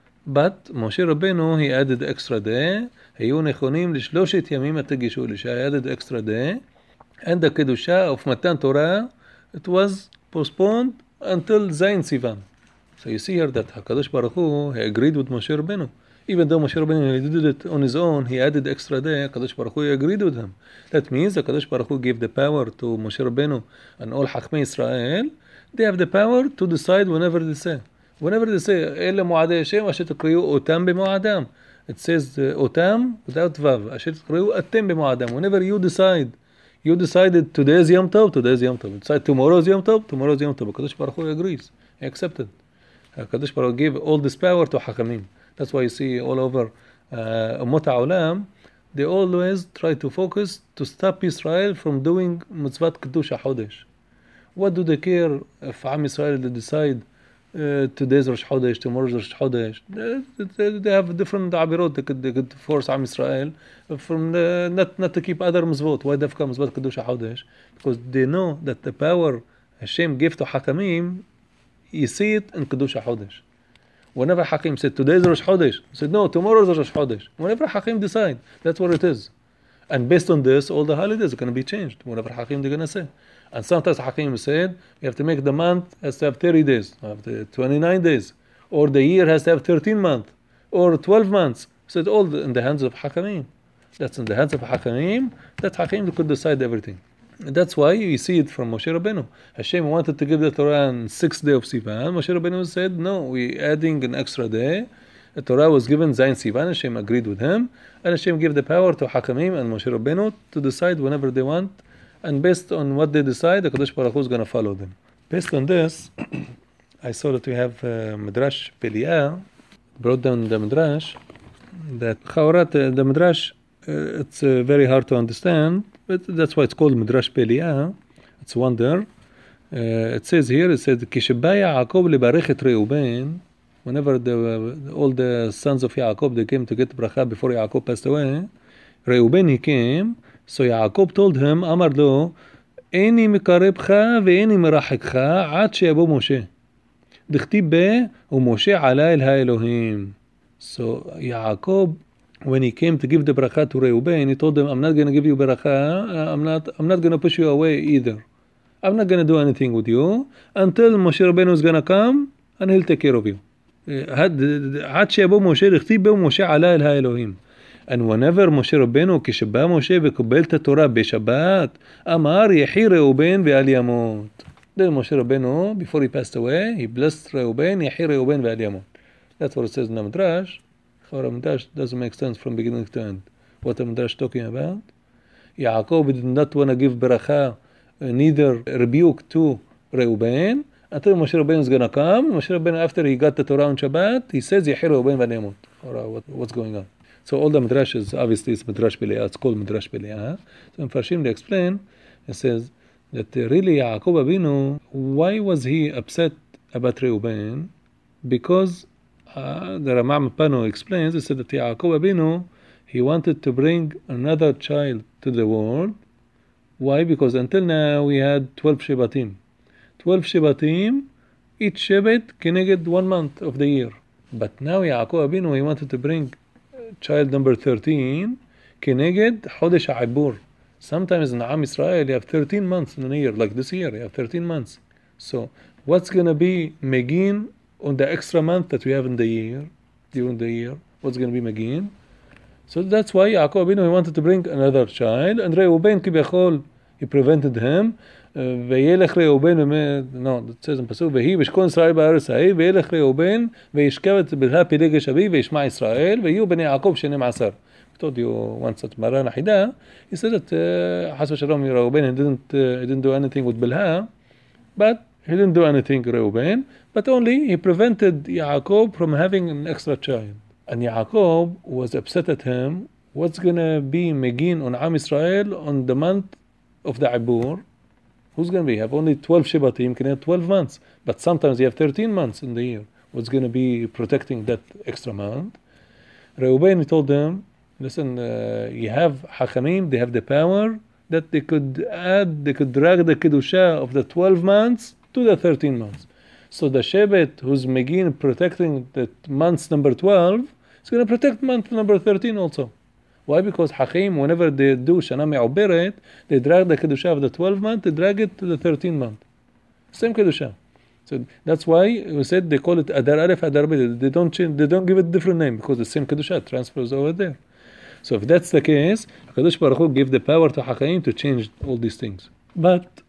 But Moshe Rabbeinu, he added extra day. היו נכונים לשלושת ימים התגישו לי. He added extra day. And the Kedusha of Matan Torah, it was postponed until Zayin Sivan. So you see here that HaKadosh Baruch Hu, he agreed with Moshe Rabbeinu. Even though Moshe Rabbeinu he did it on his own, he added extra day, HaKadosh Baruch Hu agreed with him. That means HaKadosh Baruch Hu gave the power to Moshe Rabbeinu and all Hakmei Israel. They have the power to decide whenever they say. Whenever they say, Ele Mu'adei Hashem, Asher Tekriyu Otam B'Mu'adam. It says uh, Otam without Vav. Asher Tekriyu Atem B'Mu'adam. Whenever you decide, you decided today's Yom Tov, today's Yom Tov. You decide tomorrow's Yom Tov, tomorrow's Yom Tov. HaKadosh Baruch Hu agrees. He accepted. HaKadosh Baruch Hu gave all this power to Hakamim. That's why you see all over Ummot HaOlam, they always try to focus to stop Israel from doing Mitzvat Kedusha Chodesh. What do they care if Am Israel they decide uh, today's Rosh Chodesh, tomorrow's Rosh Chodesh? They, they, they have different abirot they could, they could force Am Israel from the, not, not to keep other Mitzvot. Why they've come Mitzvat Kedusha Chodesh? Because they know that the power Hashem gave to Hakamim, you see it in Kedusha Chodesh. Whenever Hakim said, today's Rosh Chodesh, he said, no, tomorrow's Rosh Chodesh. Whenever Hakim decide, that's what it is. And based on this, all the holidays are going to be changed. Whenever Hakim they're going to say. And sometimes Hakim said, you have to make the month has to have thirty days, have to twenty-nine days. Or the year has to have thirteen months. Or twelve months. He said, all in the hands of Hakamim. That's in the hands of Hakamim. That Hakim could decide everything. And that's why you see it from Moshe Rabbeinu. Hashem wanted to give the Torah on sixth day of Sivan. Moshe Rabbeinu said, no, we're adding an extra day. The Torah was given Zayin Sivan. Hashem agreed with him. And Hashem gave the power to Hakamim and Moshe Rabbeinu to decide whenever they want. And based on what they decide, the Kadosh Baruch Hu is going to follow them. Based on this, I saw that we have uh, Midrash Peliyah, brought down the Midrash, that Chawarat, uh, the Midrash, uh, it's uh, very hard to understand, but that's why it's called Midrash Peliyah. It's a wonder. Uh, it says here, it says, Kisheba Yaakov lebarech et Reuben, whenever the, all the sons of Yaakov, they came to get bracha before Yaakov passed away, Reuben he came, so Yaakov told him, Amar lo, Eini mikarebcha ve'eni merachekcha ad she'yabo Moshe. Dichtib be, u'Moshe ala el ha'Elohim. So Yaakov, when he came to give the bracha to Reuben, he told him, I'm not going to give you bracha, I'm not, I'm not going to push you away either. I'm not going to do anything with you until Moshe Rabbeinu is going to come and he'll take care of you. עד שיבוא משה, דכתיב בו משה עלה אל האלוהים. And whenever Moshe Rabbeinu, כשבא משה וקבל את התורה בשבת, אמר יחי ראובן ואל ימות. Then Moshe Rabbeinu, before he passed away, he blessed Reuben, יחי ראובן ואל ימות. That's what it says in the Midrash. Or a Midrash doesn't make sense from beginning to end. What a Midrash talking about? Yaakov did not want to give beracha, uh, neither rebuke to Reuben, until Moshe Rabbeinu is going to come. Moshe Rabbeinu, after he got the Torah on Shabbat, he says, Yehi Reuben v'nei yamut. Or uh, what, what's going on? So all the Midrashes, obviously it's Midrash B'Leah, it's called Midrash B'Leah. So in Farshim they explain, it says, that uh, really Yaakov Avinu, why was he upset about Reuben? Because uh, the Ramam Pano explains, he said that Yaakov Avinu, he wanted to bring another child to the world. Why? Because until now we had twelve Shebatim. twelve Shebatim, each Shebat keneged one month of the year. But now Yaakov Avinu, he wanted to bring child number thirteen, keneged Chodesh Ha'ibur. Sometimes in Am Israel you have thirteen months in a year, like this year you have thirteen months. So what's going to be Megin on the extra month that we have in the year, during the year? What's going to be Megin? So that's why Yaakov Avinu, he wanted to bring another child, and Reuben kibechol, he prevented him. וילך ראובן, no, it says in Pasuk, ויהי בשכון ישראל בארץ ההיא, וילך ראובן, וישכב את בלהה פילגש אביו, וישמע ישראל, ויהיו בני יעקב שנים עשר. I told you once at Maran Hida, he said that uh, Hasba Shalom Reuben, he didn't, uh, he didn't do anything with Bilha, but he didn't do anything Reuben, but only he prevented Yaakov from having an extra child. And Yaakov was upset at him. What's going to be Megin on Am Israel on the month of the Ibur? Who's going to be? You have only twelve Shebatim, can have twelve months. But sometimes you have thirteen months in the year. What's going to be protecting that extra month? Reuben, he told them, listen, uh, you have Hachamim, they have the power that they could add, they could drag the Kedusha of the twelve months to the thirteen months. So the Shebat who's Megin protecting the months number twelve, it's going to protect month number thirteen also. Why? Because Hakim, whenever they do Shana Me'uberet, they drag the Kedusha of the twelve month, they drag it to the thirteen month. Same Kedusha. So that's why we said they call it Adar Aleph, Adar Bet. They don't change, they don't give it a different name because the same Kedusha transfers over there. So if that's the case, HaKadosh Baruch Hu gave the power to Hakim to change all these things. But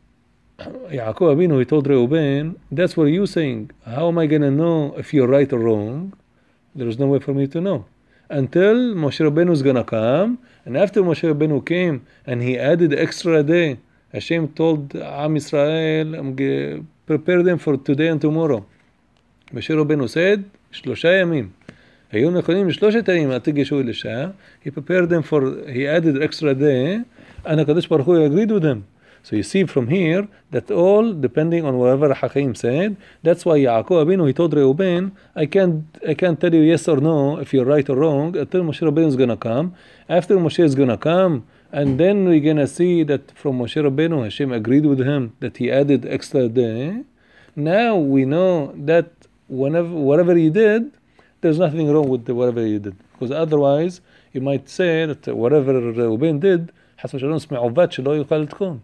Yaakov Avinu, he told Reuben, that's what you're saying. How am I going to know if you're right or wrong? There is no way for me to know. Until Moshe Rabbeinu is going to come, and after Moshe Rabbeinu came, and he added extra day, Hashem told Am Israel, prepare them for today and tomorrow. Moshe Rabbeinu said, Shlosha Yamim. היו נכונים שלושת הימים, עד תגישו אלישע. He prepared them for, he added extra day, and HaKadosh Baruch Hu agreed with them. So you see from here that all depending on whatever Hakim said. That's why Yaakov Avinu, he told Reuben, I can't I can't tell you yes or no if you're right or wrong until Moshe Rabbeinu is gonna come. After Moshe is gonna come, and then we're gonna see that from Moshe Rabbeinu Hashem agreed with him that he added extra day. Now we know that whenever whatever he did, there's nothing wrong with the, whatever he did, because otherwise you might say that whatever Reuben did, חס ושלום מעוות שלא יוכל לתקון.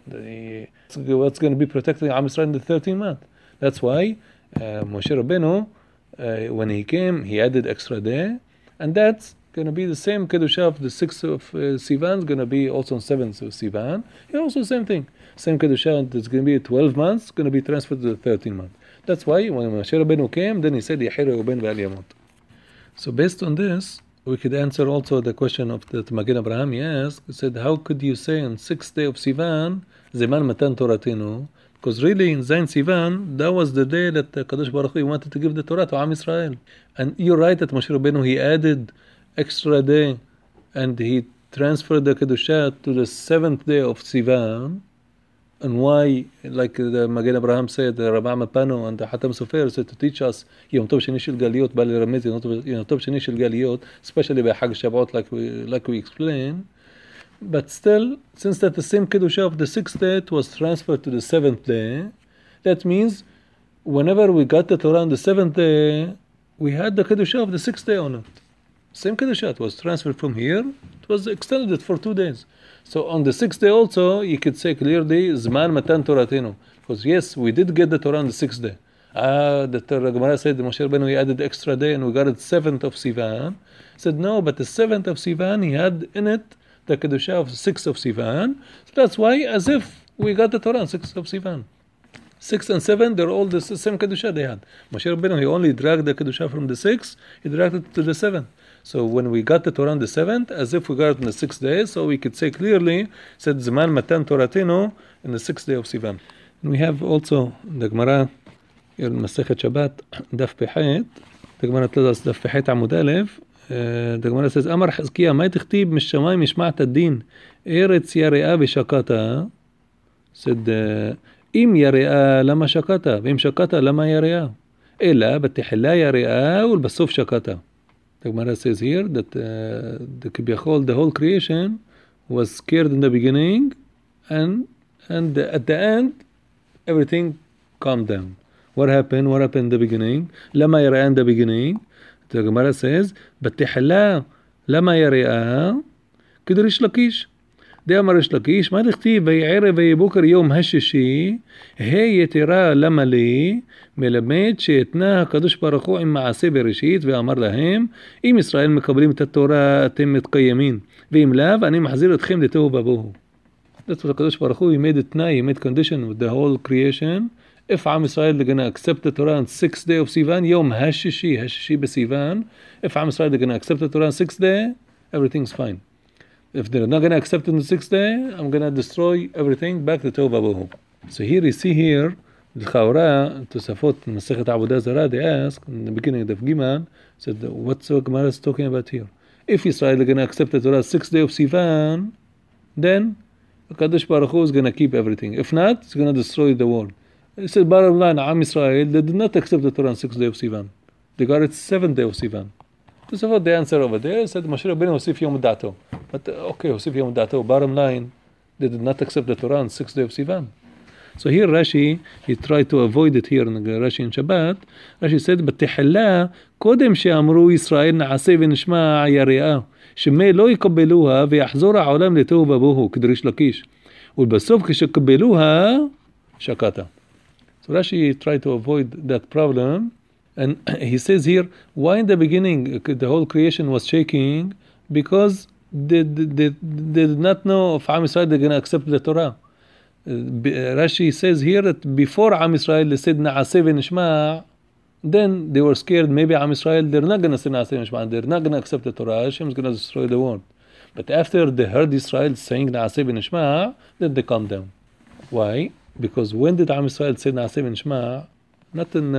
What's going to be protecting Am Yisrael in the thirteenth month? That's why uh, Moshe Rabbeinu, uh, when he came, he added extra day, and that's going to be the same Kedusha of the sixth of uh, Sivan, is going to be also on seventh of Sivan. Here also same thing. Same Kedusha that's going to be twelve months, going to be transferred to the thirteenth month. That's why when Moshe Rabbeinu came, then he said, Yehi Reuben ve'al yamut. So based on this, we could answer also the question of the Magen Abraham he asked. He said, how could you say on sixth day of Sivan, Zeman Matan Toratinu? Because really in Zayin Sivan, that was the day that uh, Kadosh Baruch Hu wanted to give the Torah to Am Yisrael. And you're right that Moshe Rabbeinu, he added extra day and he transferred the Kedusha to the seventh day of Sivan. And why, like the Magen Abraham said, the Rabbi Mapano and the Hatam Sofer said to teach us Yom Tov Sheni Shel Galiyot, Bali Ramez, Yom Tov Sheni Shel Galiyot, especially by Hag Shavuot, like we like we explained. But still, since that the same Kedusha of the sixth day was transferred to the seventh day, that means whenever we got the Torah on the seventh day, we had the Kedusha of the sixth day on it. Same Kedusha, it was transferred from here, it was extended for two days. So on the sixth day also, you could say clearly, Zman Matan Toratinu. Because yes, we did get the Torah on the sixth day. Ah, the Gemara said, Moshe Rabbeinu, he added extra day and we got it seventh of Sivan. He said, no, but the seventh of Sivan, he had in it the Kedusha of sixth of Sivan. So that's why, as if we got the Torah on sixth of Sivan. six and seven, they're all the same Kedusha they had. Moshe Rabbeinu, he only dragged the Kedusha from the six, he dragged it to the seven. So when we got the Torah on the seventh, as if we got it on the sixth day, so we could say clearly, said Zman Matan Toratino, in the sixth day of Sivan. And we have also the Gemara, in Masechet Shabbat, Daf Pechet, the Gemara tells us Daf Pechet Amud Aleph, the Gemara says, Amar Chizkiya, מה תכתיב משמיים משמעת הדין, ארץ יראה ושקטה, said, אם יראה למה שקטה, ואם שקטה למה יראה, אלא בתחילה יראה ולבסוף שקטה. The Gemara says here that uh, the Kibiyachol, the whole creation was scared in the beginning, and and at the end everything calmed down. What happened? What happened in the beginning? لما يرى in the beginning. The Gemara says, בתחילה למה יראה כדריש לקיש. דאמר ריש לקיש, מה נכתיב ויהי ערב ויהי בוקר יום השישי, ה' יתרה למה לי, מלמד שהתנה הקדוש ברוך הוא עם מעשה בראשית, ואמר להם, אם ישראל מקבלים את התורה אתם מתקיימים, ואם לאו אני מחזיר אתכם לתוהו ובוהו. That's what הקדוש ברוך הוא, he made a תנאי, he made condition with the whole creation. If עם ישראל they're gonna accept the Torah on sixth day of Sivan, יום השישי, השישי בסיוון, if עם ישראל they're gonna accept the Torah on sixth day, everything's fine. If they're not going to accept it on the sixth day, I'm going to destroy everything back to Tov Abuhu. So here you see here, the Chaura, Tosafot, Masechet Avodah Zarah, they ask, in the beginning of the Giman, said, what's the Gemara is talking about here? If Israel is going to accept the Torah sixth day of Sivan, then Kadosh Baruch Hu is going to keep everything. If not, it's going to destroy the world. He said, bottom line, Am Israel, they did not accept the Torah on sixth day of Sivan. They got it seventh day of Sivan. Tosafot, the answer over there, said, Moshe Rabbeinu Hosif Yom Dato. But uh, okay, Hosif Yom Dato, bottom line, they did not accept the Torah on sixth day of Sivan. So here Rashi, he tried to avoid it here in Rashi in Shabbat. Rashi said, בתחילה, קודם שאמרו ישראל נעשה ונשמע יראה, שמא לא יקבלוها ויחזור העולם לתוהו ובוהו, כדריש לקיש. ולבסוף כשקבלוها, שקטה. So Rashi tried to avoid that problem. And he says here, why in the beginning the whole creation was shaking? Because they, they, they, they did not know if Am Yisrael they're going to accept the Torah. Uh, Rashi says here that before Am Yisrael they said Na'aseh v'nishma', then they were scared maybe Am Yisrael they're not going to say Na'aseh v'nishma', they're not going to accept the Torah, Hashem is going to destroy the world. But after they heard Israel saying Na'aseh v'nishma', then they calmed down. Why? Because when did Am Yisrael say Na'aseh v'nishma'? Not in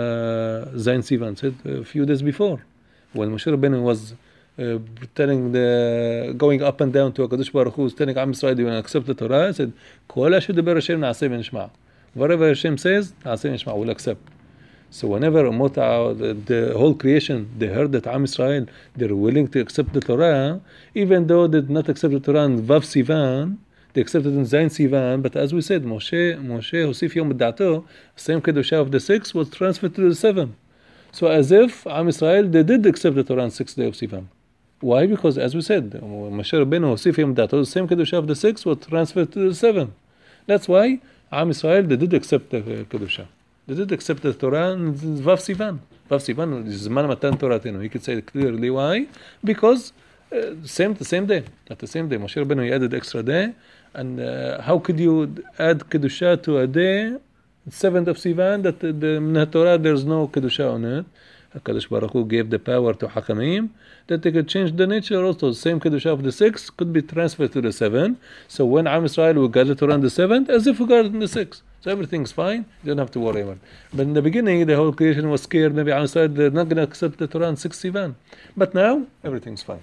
uh, Zayin Sivan, said a few days before, when Moshe Rabbeinu was uh, telling the going up and down to HaKadosh Baruch Hu, was telling Am Yisrael, you want to accept the Torah? He said, Kol asher deber Hashem na'aseh v'nishma'. Whatever Hashem says, na'aseh v'nishma', we'll accept. So whenever the, the whole creation, they heard that Am Yisrael, they're willing to accept the Torah, even though they did not accept the Torah in Vav Sivan, they accepted in Zayin Sivan, but as we said, Moshe, Moshe, Hosif Yom Dato, same Kedusha of the six was transferred to the seven. So as if Am Yisrael, they did accept the Torah on sixth day of Sivan. Why? Because as we said, Moshe Rabbeinu, Hosif Yom Dato, the same Kedusha of the six was transferred to the seven. That's why Am Yisrael, they did accept the Kedusha. They did accept the Torah in Vav Sivan. Vav Sivan is Zman Matan Toratino. You could say it clearly. Why? Because uh, same the same day, at the same day, Moshe Rabbeinu, he added extra day. And uh, how could you add Kedusha to a day, seventh of Sivan, that the, the Torah there's no Kedusha on it? HaKadosh Baruch Hu gave the power to Hakamim that they could change the nature also. The same Kedusha of the six could be transferred to the seven. So when Am Yisrael will gather Torah on the seventh, as if we got it in the sixth. So everything's fine. You don't have to worry about it. But in the beginning, the whole creation was scared. Maybe Am Yisrael, they're not going to accept the Torah on sixth Sivan. But now, everything's fine.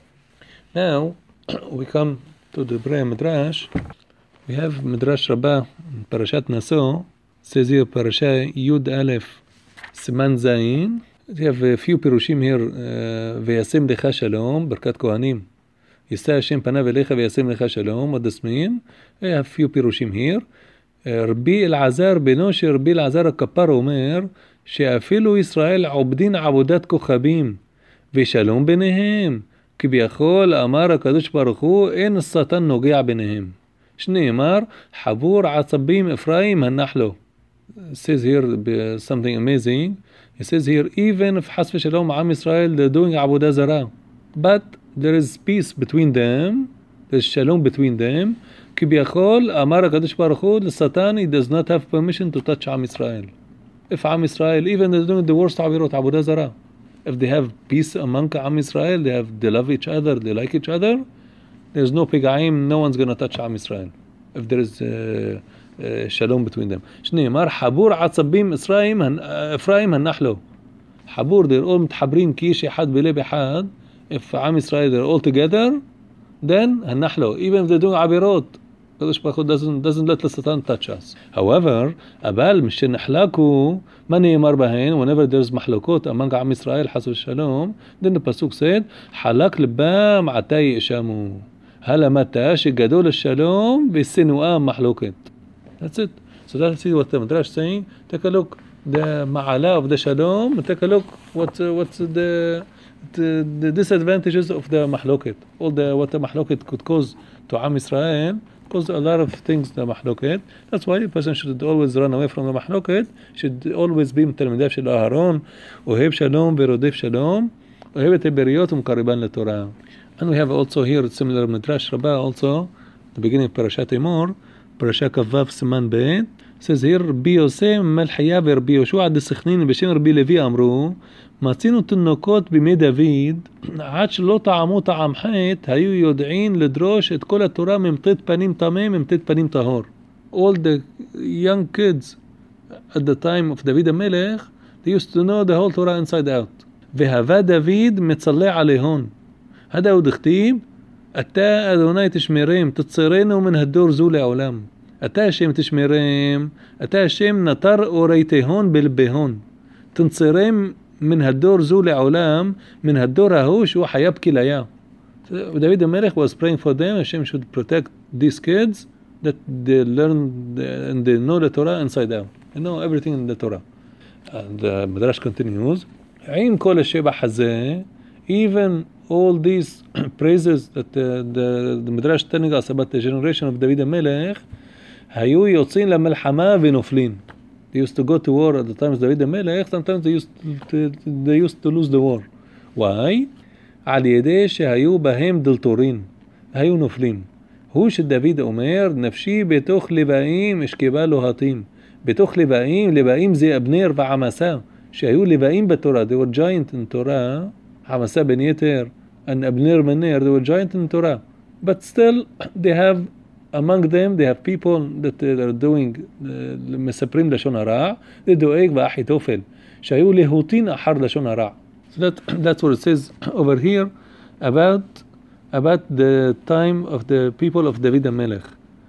Now, we come to the Brei Midrash. We have Midrash Rabbah, Parashat Naso, says here, Parasha Yud Aleph, Siman Zayin. We have a few Pirushim here, V'yasem lecha shalom, Berkat Kohanim. Yisah Hashem panav elecha v'yasem lecha shalom, what does mean? We have a few Pirushim here. רבי אלעזר בנו של רבי אלעזר הכפר אומר שאפילו ישראל עובדין עבודת כוכבים ושלום ביניהם כביכול אמר הקדוש ברוך הוא אין השטן נוגע ביניהם שנאמר חבור עצבים אפרים הנח לו. It says here something amazing. It says here even if חס ושלום עם ישראל they're doing עבודה זרה but there is peace between them, there's shalom between them כביכול, אמר הקדוש ברוך הוא לשטן, he does not have permission to touch עם ישראל. If עם ישראל, even they're doing the worst עבירות, עבודה זרה. If they have peace among עם ישראל, they have, they love each other, they like each other, there's no פגעים, no one's gonna touch עם ישראל. If there is uh, uh, shalom between them. שנאמר, חבור עצבים אפרים, אפרים הנח לו. חבור, they're all מתחברים כאיש אחד בלב אחד. If עם ישראל, they're all together, then הנח לו. Even if they're doing עבירות, הקדוש ברוך הוא doesn't, doesn't let לשטן touch us. However, אבל משנחלקו, מה נאמר בהן? Whenever there's מחלוקות among עם ישראל, חס ושלום, then the pasuk said, חלק לבם עתה יאשמו. הלמתה שגדול השלום וסנואם מחלוקת. That's it. So that's what the Midrash saying. Take a look, the ma'ala of the shalom. Take a look, what, uh, what's the, the the disadvantages of the mahloket. All the what the mahloket could cause to Am Israel, cause a lot of things the mahloket. That's why a person should always run away from the mahloket. Should always be מתלמידיו של אהרון, אוהב שלום ורודף שלום, אוהב את הבריות ומקרבן לתורה. And we have also here similar Midrash Rabbah also, the beginning of Parashat Emor, Parashat Kavav Siman Bet, says here, Rabbi Yosef Melchaya ורבי יהושע דסכנין בשם רבי לוי אמרו, מצינו תינוקות בימי דוד, עד שלא טעמו טעם חטא, היו יודעים לדרוש את כל התורה ממתת פנים טמא, ממתת פנים טהור. All the young kids at the time of David המלך, they used to know the whole Torah inside out. והווה דוד מצלע עליהון. هذا هو دختيب أتا أدوناي تشميريم تتصيرينو من هالدور زول عولام أتا شيم تشميريم أتا شيم نطر أوريتهون بلبهون تنصيريم من هالدور زول عولام من هالدور هوش وحيبكي ليا. David الملك was praying for them. Hashem should protect these kids that they learn and they know the Torah inside out. They know everything in the Torah. And the Midrash continues. עם כל השבח הזה, even all these praises that the, the, the Midrash telling us about the generation of David HaMelech, היו יוצאים למלחמה ונופלים. They used to go to war at the time of David HaMelech, sometimes they used to, they used to lose the war. Why? על ידי שהיו בהם דלתורין, היו נופלים. הוא שדוד אומר, נפשי בתוך לבאים אשכבה לוהטים. בתוך לבאים, לבאים זה אבנר ועמסה, שהיו לבאים בתורה, they were giant in Torah, עמסה בן יתר, and Abner Maner, they were giant in Torah. But still, they have, among them, they have people that are doing, מספרים לשון הרע, they דואג ואחיתופל, שהיו להוטין אחר לשון הרע. So that, that's what it says over here about, about the time of the people of David HaMelech.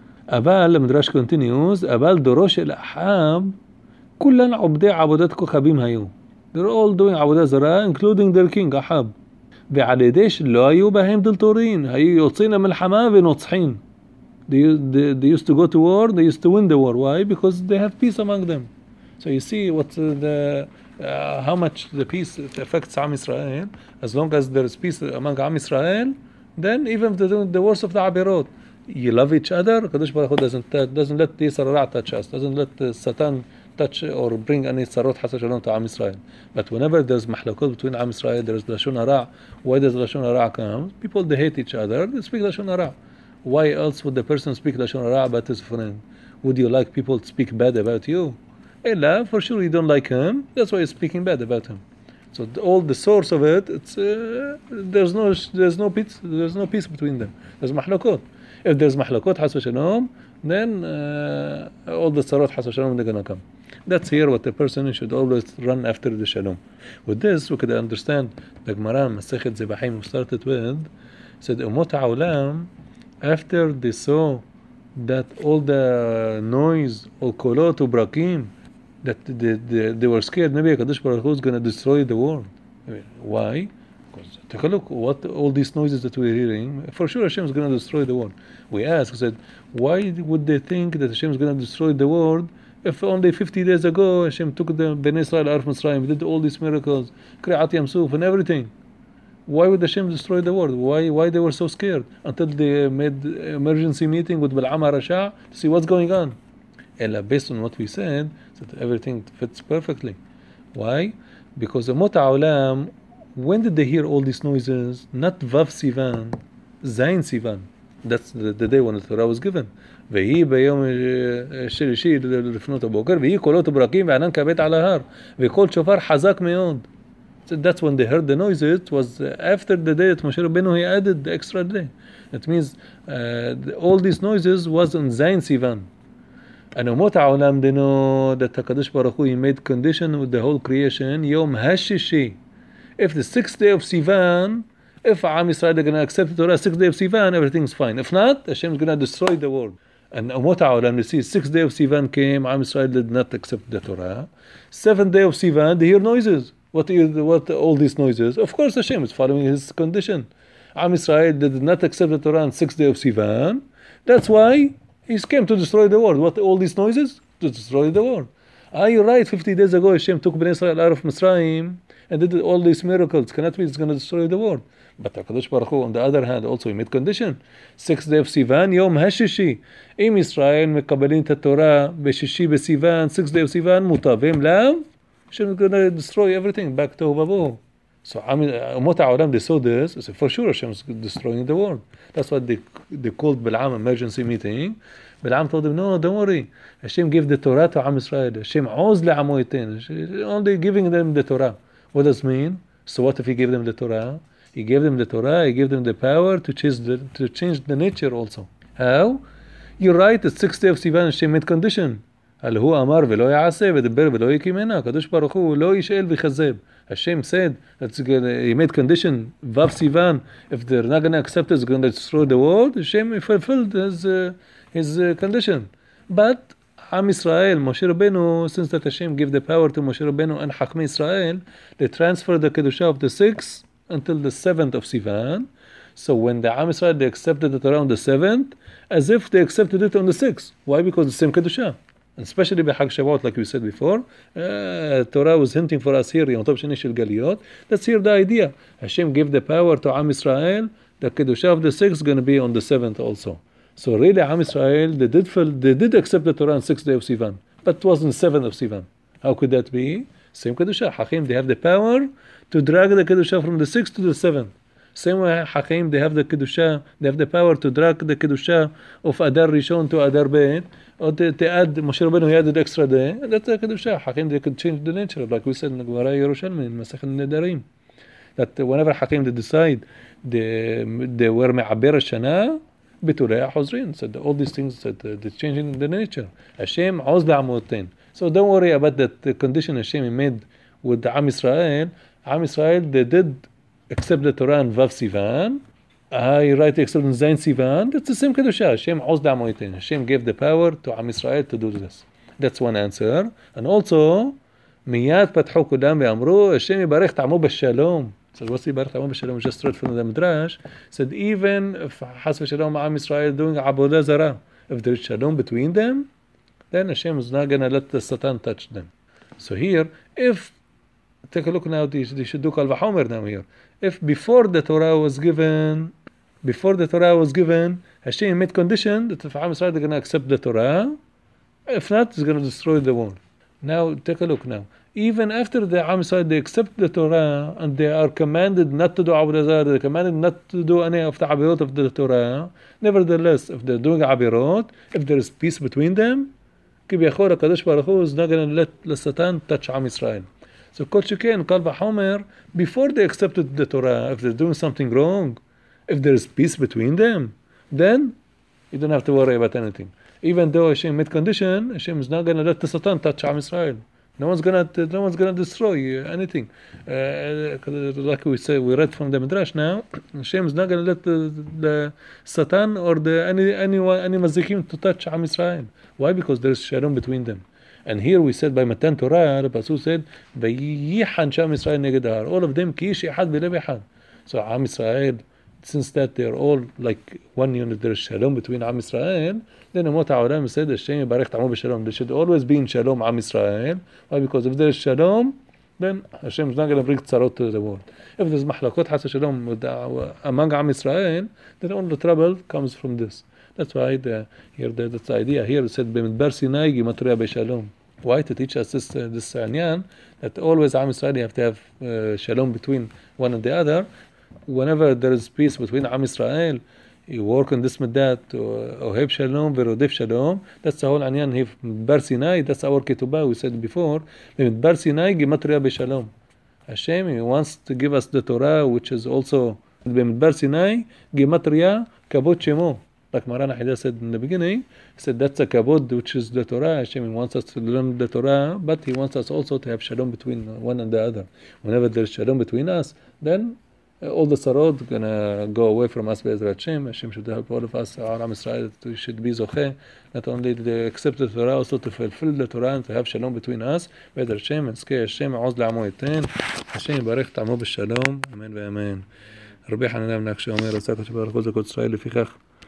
אבל, המדרש continues, אבל דורו של אחאב, כולן עובדי עבודת כוכבים היו. They're all doing עבודה זרה, including their king, אחאב. ועל ידי שלא היו בהם דלתורין, היו יוצאים למלחמה ונוצחים. They, they, they used to go to war, they used to win the war. Why? Because they have peace among them. So you see what the, uh, how much the peace affects Am Israel. As long as there is peace among Am Israel, then even if they're doing the worst of the Abirot, you love each other. Kadosh Baruch Hu doesn't, doesn't let the Yisra touch us, doesn't let the Satan touch or bring any sarot hasa shalom to Am Israel. But whenever there's mahlakot between Am Israel, there's Lashon Hara. Why does Lashon Hara come? People, they hate each other, they speak Lashon Hara. Why else would the person speak Lashon Hara about his friend? Would you like people to speak bad about you? Ella, for sure you don't like him, that's why you're speaking bad about him. So the, all the source of it, it's uh, there's no there's no peace there's no peace between them. There's mahlakot. If there's mahlakot hasa shalom, then uh, all the sarot hasa shalom they're gonna come. That's here what the person should always run after the shalom. With this, we could understand the Gemara Masechet Zebahim started with, said Umot HaOlam, after they saw that all the noise, all kolot ubrakim, that they, they, they were scared, maybe HaKadosh Baruch Hu is going to destroy the world. Why? Because take a look, what all these noises that we're hearing, for sure Hashem is going to destroy the world. We asked, we said, why would they think that Hashem is going to destroy the world if only fifty days ago Hashem took the Ben Israel out of Mitzrayim, did all these miracles, Kriyat Yam Suf and everything? Why would Hashem destroy the world? Why why they were so scared until they made emergency meeting with Bal'am HaRasha to see what's going on? And based on what we said, that everything fits perfectly. Why? Because the Umot HaOlam, when did they hear all these noises? Not Vav Sivan, Zayin Sivan. That's the, the day when the Torah was given. ויהי ביום השלישי לפנות הבוקר, ויהי קולות ברקים וענן כבד על ההר, וקול שופר חזק מאוד. So that's when they heard the noises. It was after the day that Moshe Rabbeinu he added the extra day. That means uh, the, all these noises was on Zayin Sivan. And Umot HaOlam, they know that HaKadosh Baruch Hu, he made condition with the whole creation, Yom HaShishi. If the sixth day of Sivan, if Am Yisrael are going to accept the Torah, sixth day of Sivan, everything's fine. If not, Hashem is going to destroy the world. And Umot HaOlam, you see, sixth day of Sivan came, Am Yisrael did not accept the Torah. Seventh day of Sivan, they hear noises. What is what all these noises? Of course, Hashem is following his condition. Am Yisrael did not accept the Torah on sixth day of Sivan. That's why he came to destroy the world. What all these noises? To destroy the world. Are you right? Fifty days ago, Hashem took Bnei Israel out of Mitzrayim and did all these miracles. Cannot be it's going to destroy the world. But HaKadosh Baruch Hu, on the other hand, also he made condition. Sixth day of Sivan, Yom HaShishi. Im Yisrael mekabelin את התורה בשישי בסיוון, sixth day of Sivan, מוטבים לאו. Hashem is going to destroy everything back to Vavu. So Umot HaOlam, they saw this. They said, for sure Hashem is destroying the world. That's what they they called Balaam emergency meeting. Balaam told them, no, don't worry. Hashem gave the Torah to Am Yisrael. Hashem oz le'amo yitin. Only giving them the Torah. What does it mean? So what if he gave them the Torah? He gave them the Torah. He gave them the power to change the, to change the nature also. How? You're right. The sixth day of Sivan, Hashem made condition. על הוא אמר ולא יעשה ודבר ולא יקימנה. הקדוש ברוך הוא לא ישאל ויכזב. Hashem said that he made condition Vav Sivan, if they're not going to accept it, it's going to destroy the world. Hashem fulfilled his, uh, his uh, condition. But Am Yisrael, Moshe Rabbeinu, since that Hashem gave the power to Moshe Rabbeinu and Chachmei Israel, they transferred the Kedusha of the sixth until the seventh of Sivan. So when the Am Yisrael, they accepted the Torah on the seventh, as if they accepted it on the sixth. Why? Because the same Kedusha. Especially by Chag Shavuot, like we said before, uh, Torah was hinting for us here, Yom Tov Sheni Shel Galiyot. That's here the idea. Hashem gave the power to Am Yisrael. The Kedusha of the sixth is going to be on the seventh also. So really, Am Yisrael, they did feel, they did accept the Torah on sixth day of Sivan, but it was on the seventh of Sivan. How could that be? Same Kedusha. Hakim, they have the power to drag the Kedusha from the sixth to the seventh. Same way, Hakim, they have the Kedusha, they have the power to drag the Kedusha of Adar Rishon to Adar Bet, or to, to add, Moshe Rabbeinu, he added extra day, that's the Kedusha. Hakim, they could change the nature, like we said in the Gemara Yerushalmi, in Masechet Nedarim. That whenever Hakim, they decide, they, they were Me'aber Shana, B'Turei Hozrin, said all these things, that they're changing the nature. Hashem, Oz La'amotin. So don't worry about that the condition Hashem made with the Am Yisrael. Am Yisrael, they did accept the Torah in Vav Sivan. I write accept in Zayin Sivan. That's the same Kedusha. Hashem Oz La'amotin. Hashem gave the power to Am Yisrael to do this. That's one answer. And also, Miyad Pathu Kulam Ve'amru, Hashem Yibarech Ta'amu B'Shalom. So what's Yibarech Ta'amu B'Shalom? Just read from the Midrash. Said even if Has V'Shalom Am Yisrael doing Abodah Zarah, if there is Shalom between them, then Hashem is not going to let the Satan touch them. So here, if, take a look now, they should do Kal V'Chomer now here. If before the Torah was given, before the Torah was given, Hashem made condition that if Am Yisrael, they're going to accept the Torah. If not, it's going to destroy the world. Now, take a look now. Even after the Am Yisrael, they accept the Torah and they are commanded not to do Avodah Zarah, they're commanded not to do any of the Abirot of the Torah. Nevertheless, if they're doing Abirot, if there is peace between them, כביכול הקדוש ברוך הוא is not going to let the Satan touch Am Yisrael. So כל שכן, קל וחומר, before they accepted the Torah, if they're doing something wrong, if there is peace between them, then you don't have to worry about anything. Even though Hashem made condition, Hashem is not going to let the Satan touch Am Yisrael. No one's gonna, no one's gonna destroy anything. Uh, like we say, we read from the Midrash now. Hashem is not gonna let the, the Satan or the any anyone any mazikim to touch Am Yisrael. Why? Because there is shalom between them. And here we said by Matan Torah, the Pasuk said, "Vayihan Sham Yisrael neged har." All of them kish echad b'lev echad. So Am Yisrael, since that they're all like one unit, there is shalom between Am Yisrael. Then Umot HaOlam said, Hashem Yibarech Ta'amu B'Shalom. They should always be in Shalom, Am Yisrael. Why? Because if there is Shalom, then Hashem is not going to bring tzarot to the world. If there's Mahlakot Hasa Shalom among Am Yisrael, then all the trouble comes from this. That's why the, here the, that's the idea. Here it said, B'midbar Sinai Gimatria B'Shalom. Why? To teach us this, uh, this anyan, that always Am Yisrael, you have to have uh, Shalom between one and the other. Whenever there is peace between Am Yisrael, you work on this מדעת, אוהב שלום ורודף שלום, that's the whole עניין, במדבר סיני, that's our כתובה, we said before, במדבר סיני גימטריה בשלום. Hashem, he wants to give us the Torah, which is also, במדבר סיני, גימטריה, כבוד שמו. Like Maran Ahida said in the beginning, he said that's a kabod, which is the Torah. Hashem, he wants us to learn the Torah, but he wants us also to have shalom between one and the other. Whenever there's shalom between us, then uh, all the sarod gonna go away from us. Be'ezrat Hashem, Hashem should help all of us, our Am Israel, we should be zocheh, not only to accept the Torah, also to fulfill the Torah and to have shalom between us. Be'ezrat Hashem, and skei Hashem, עוז לעמו ייתן. Hashem יברך את עמו בשלום, אמן ואמן. רבי חנניה בן עקשיא אומר, עשה הקדוש ברוך הוא כל ישראל לפיכך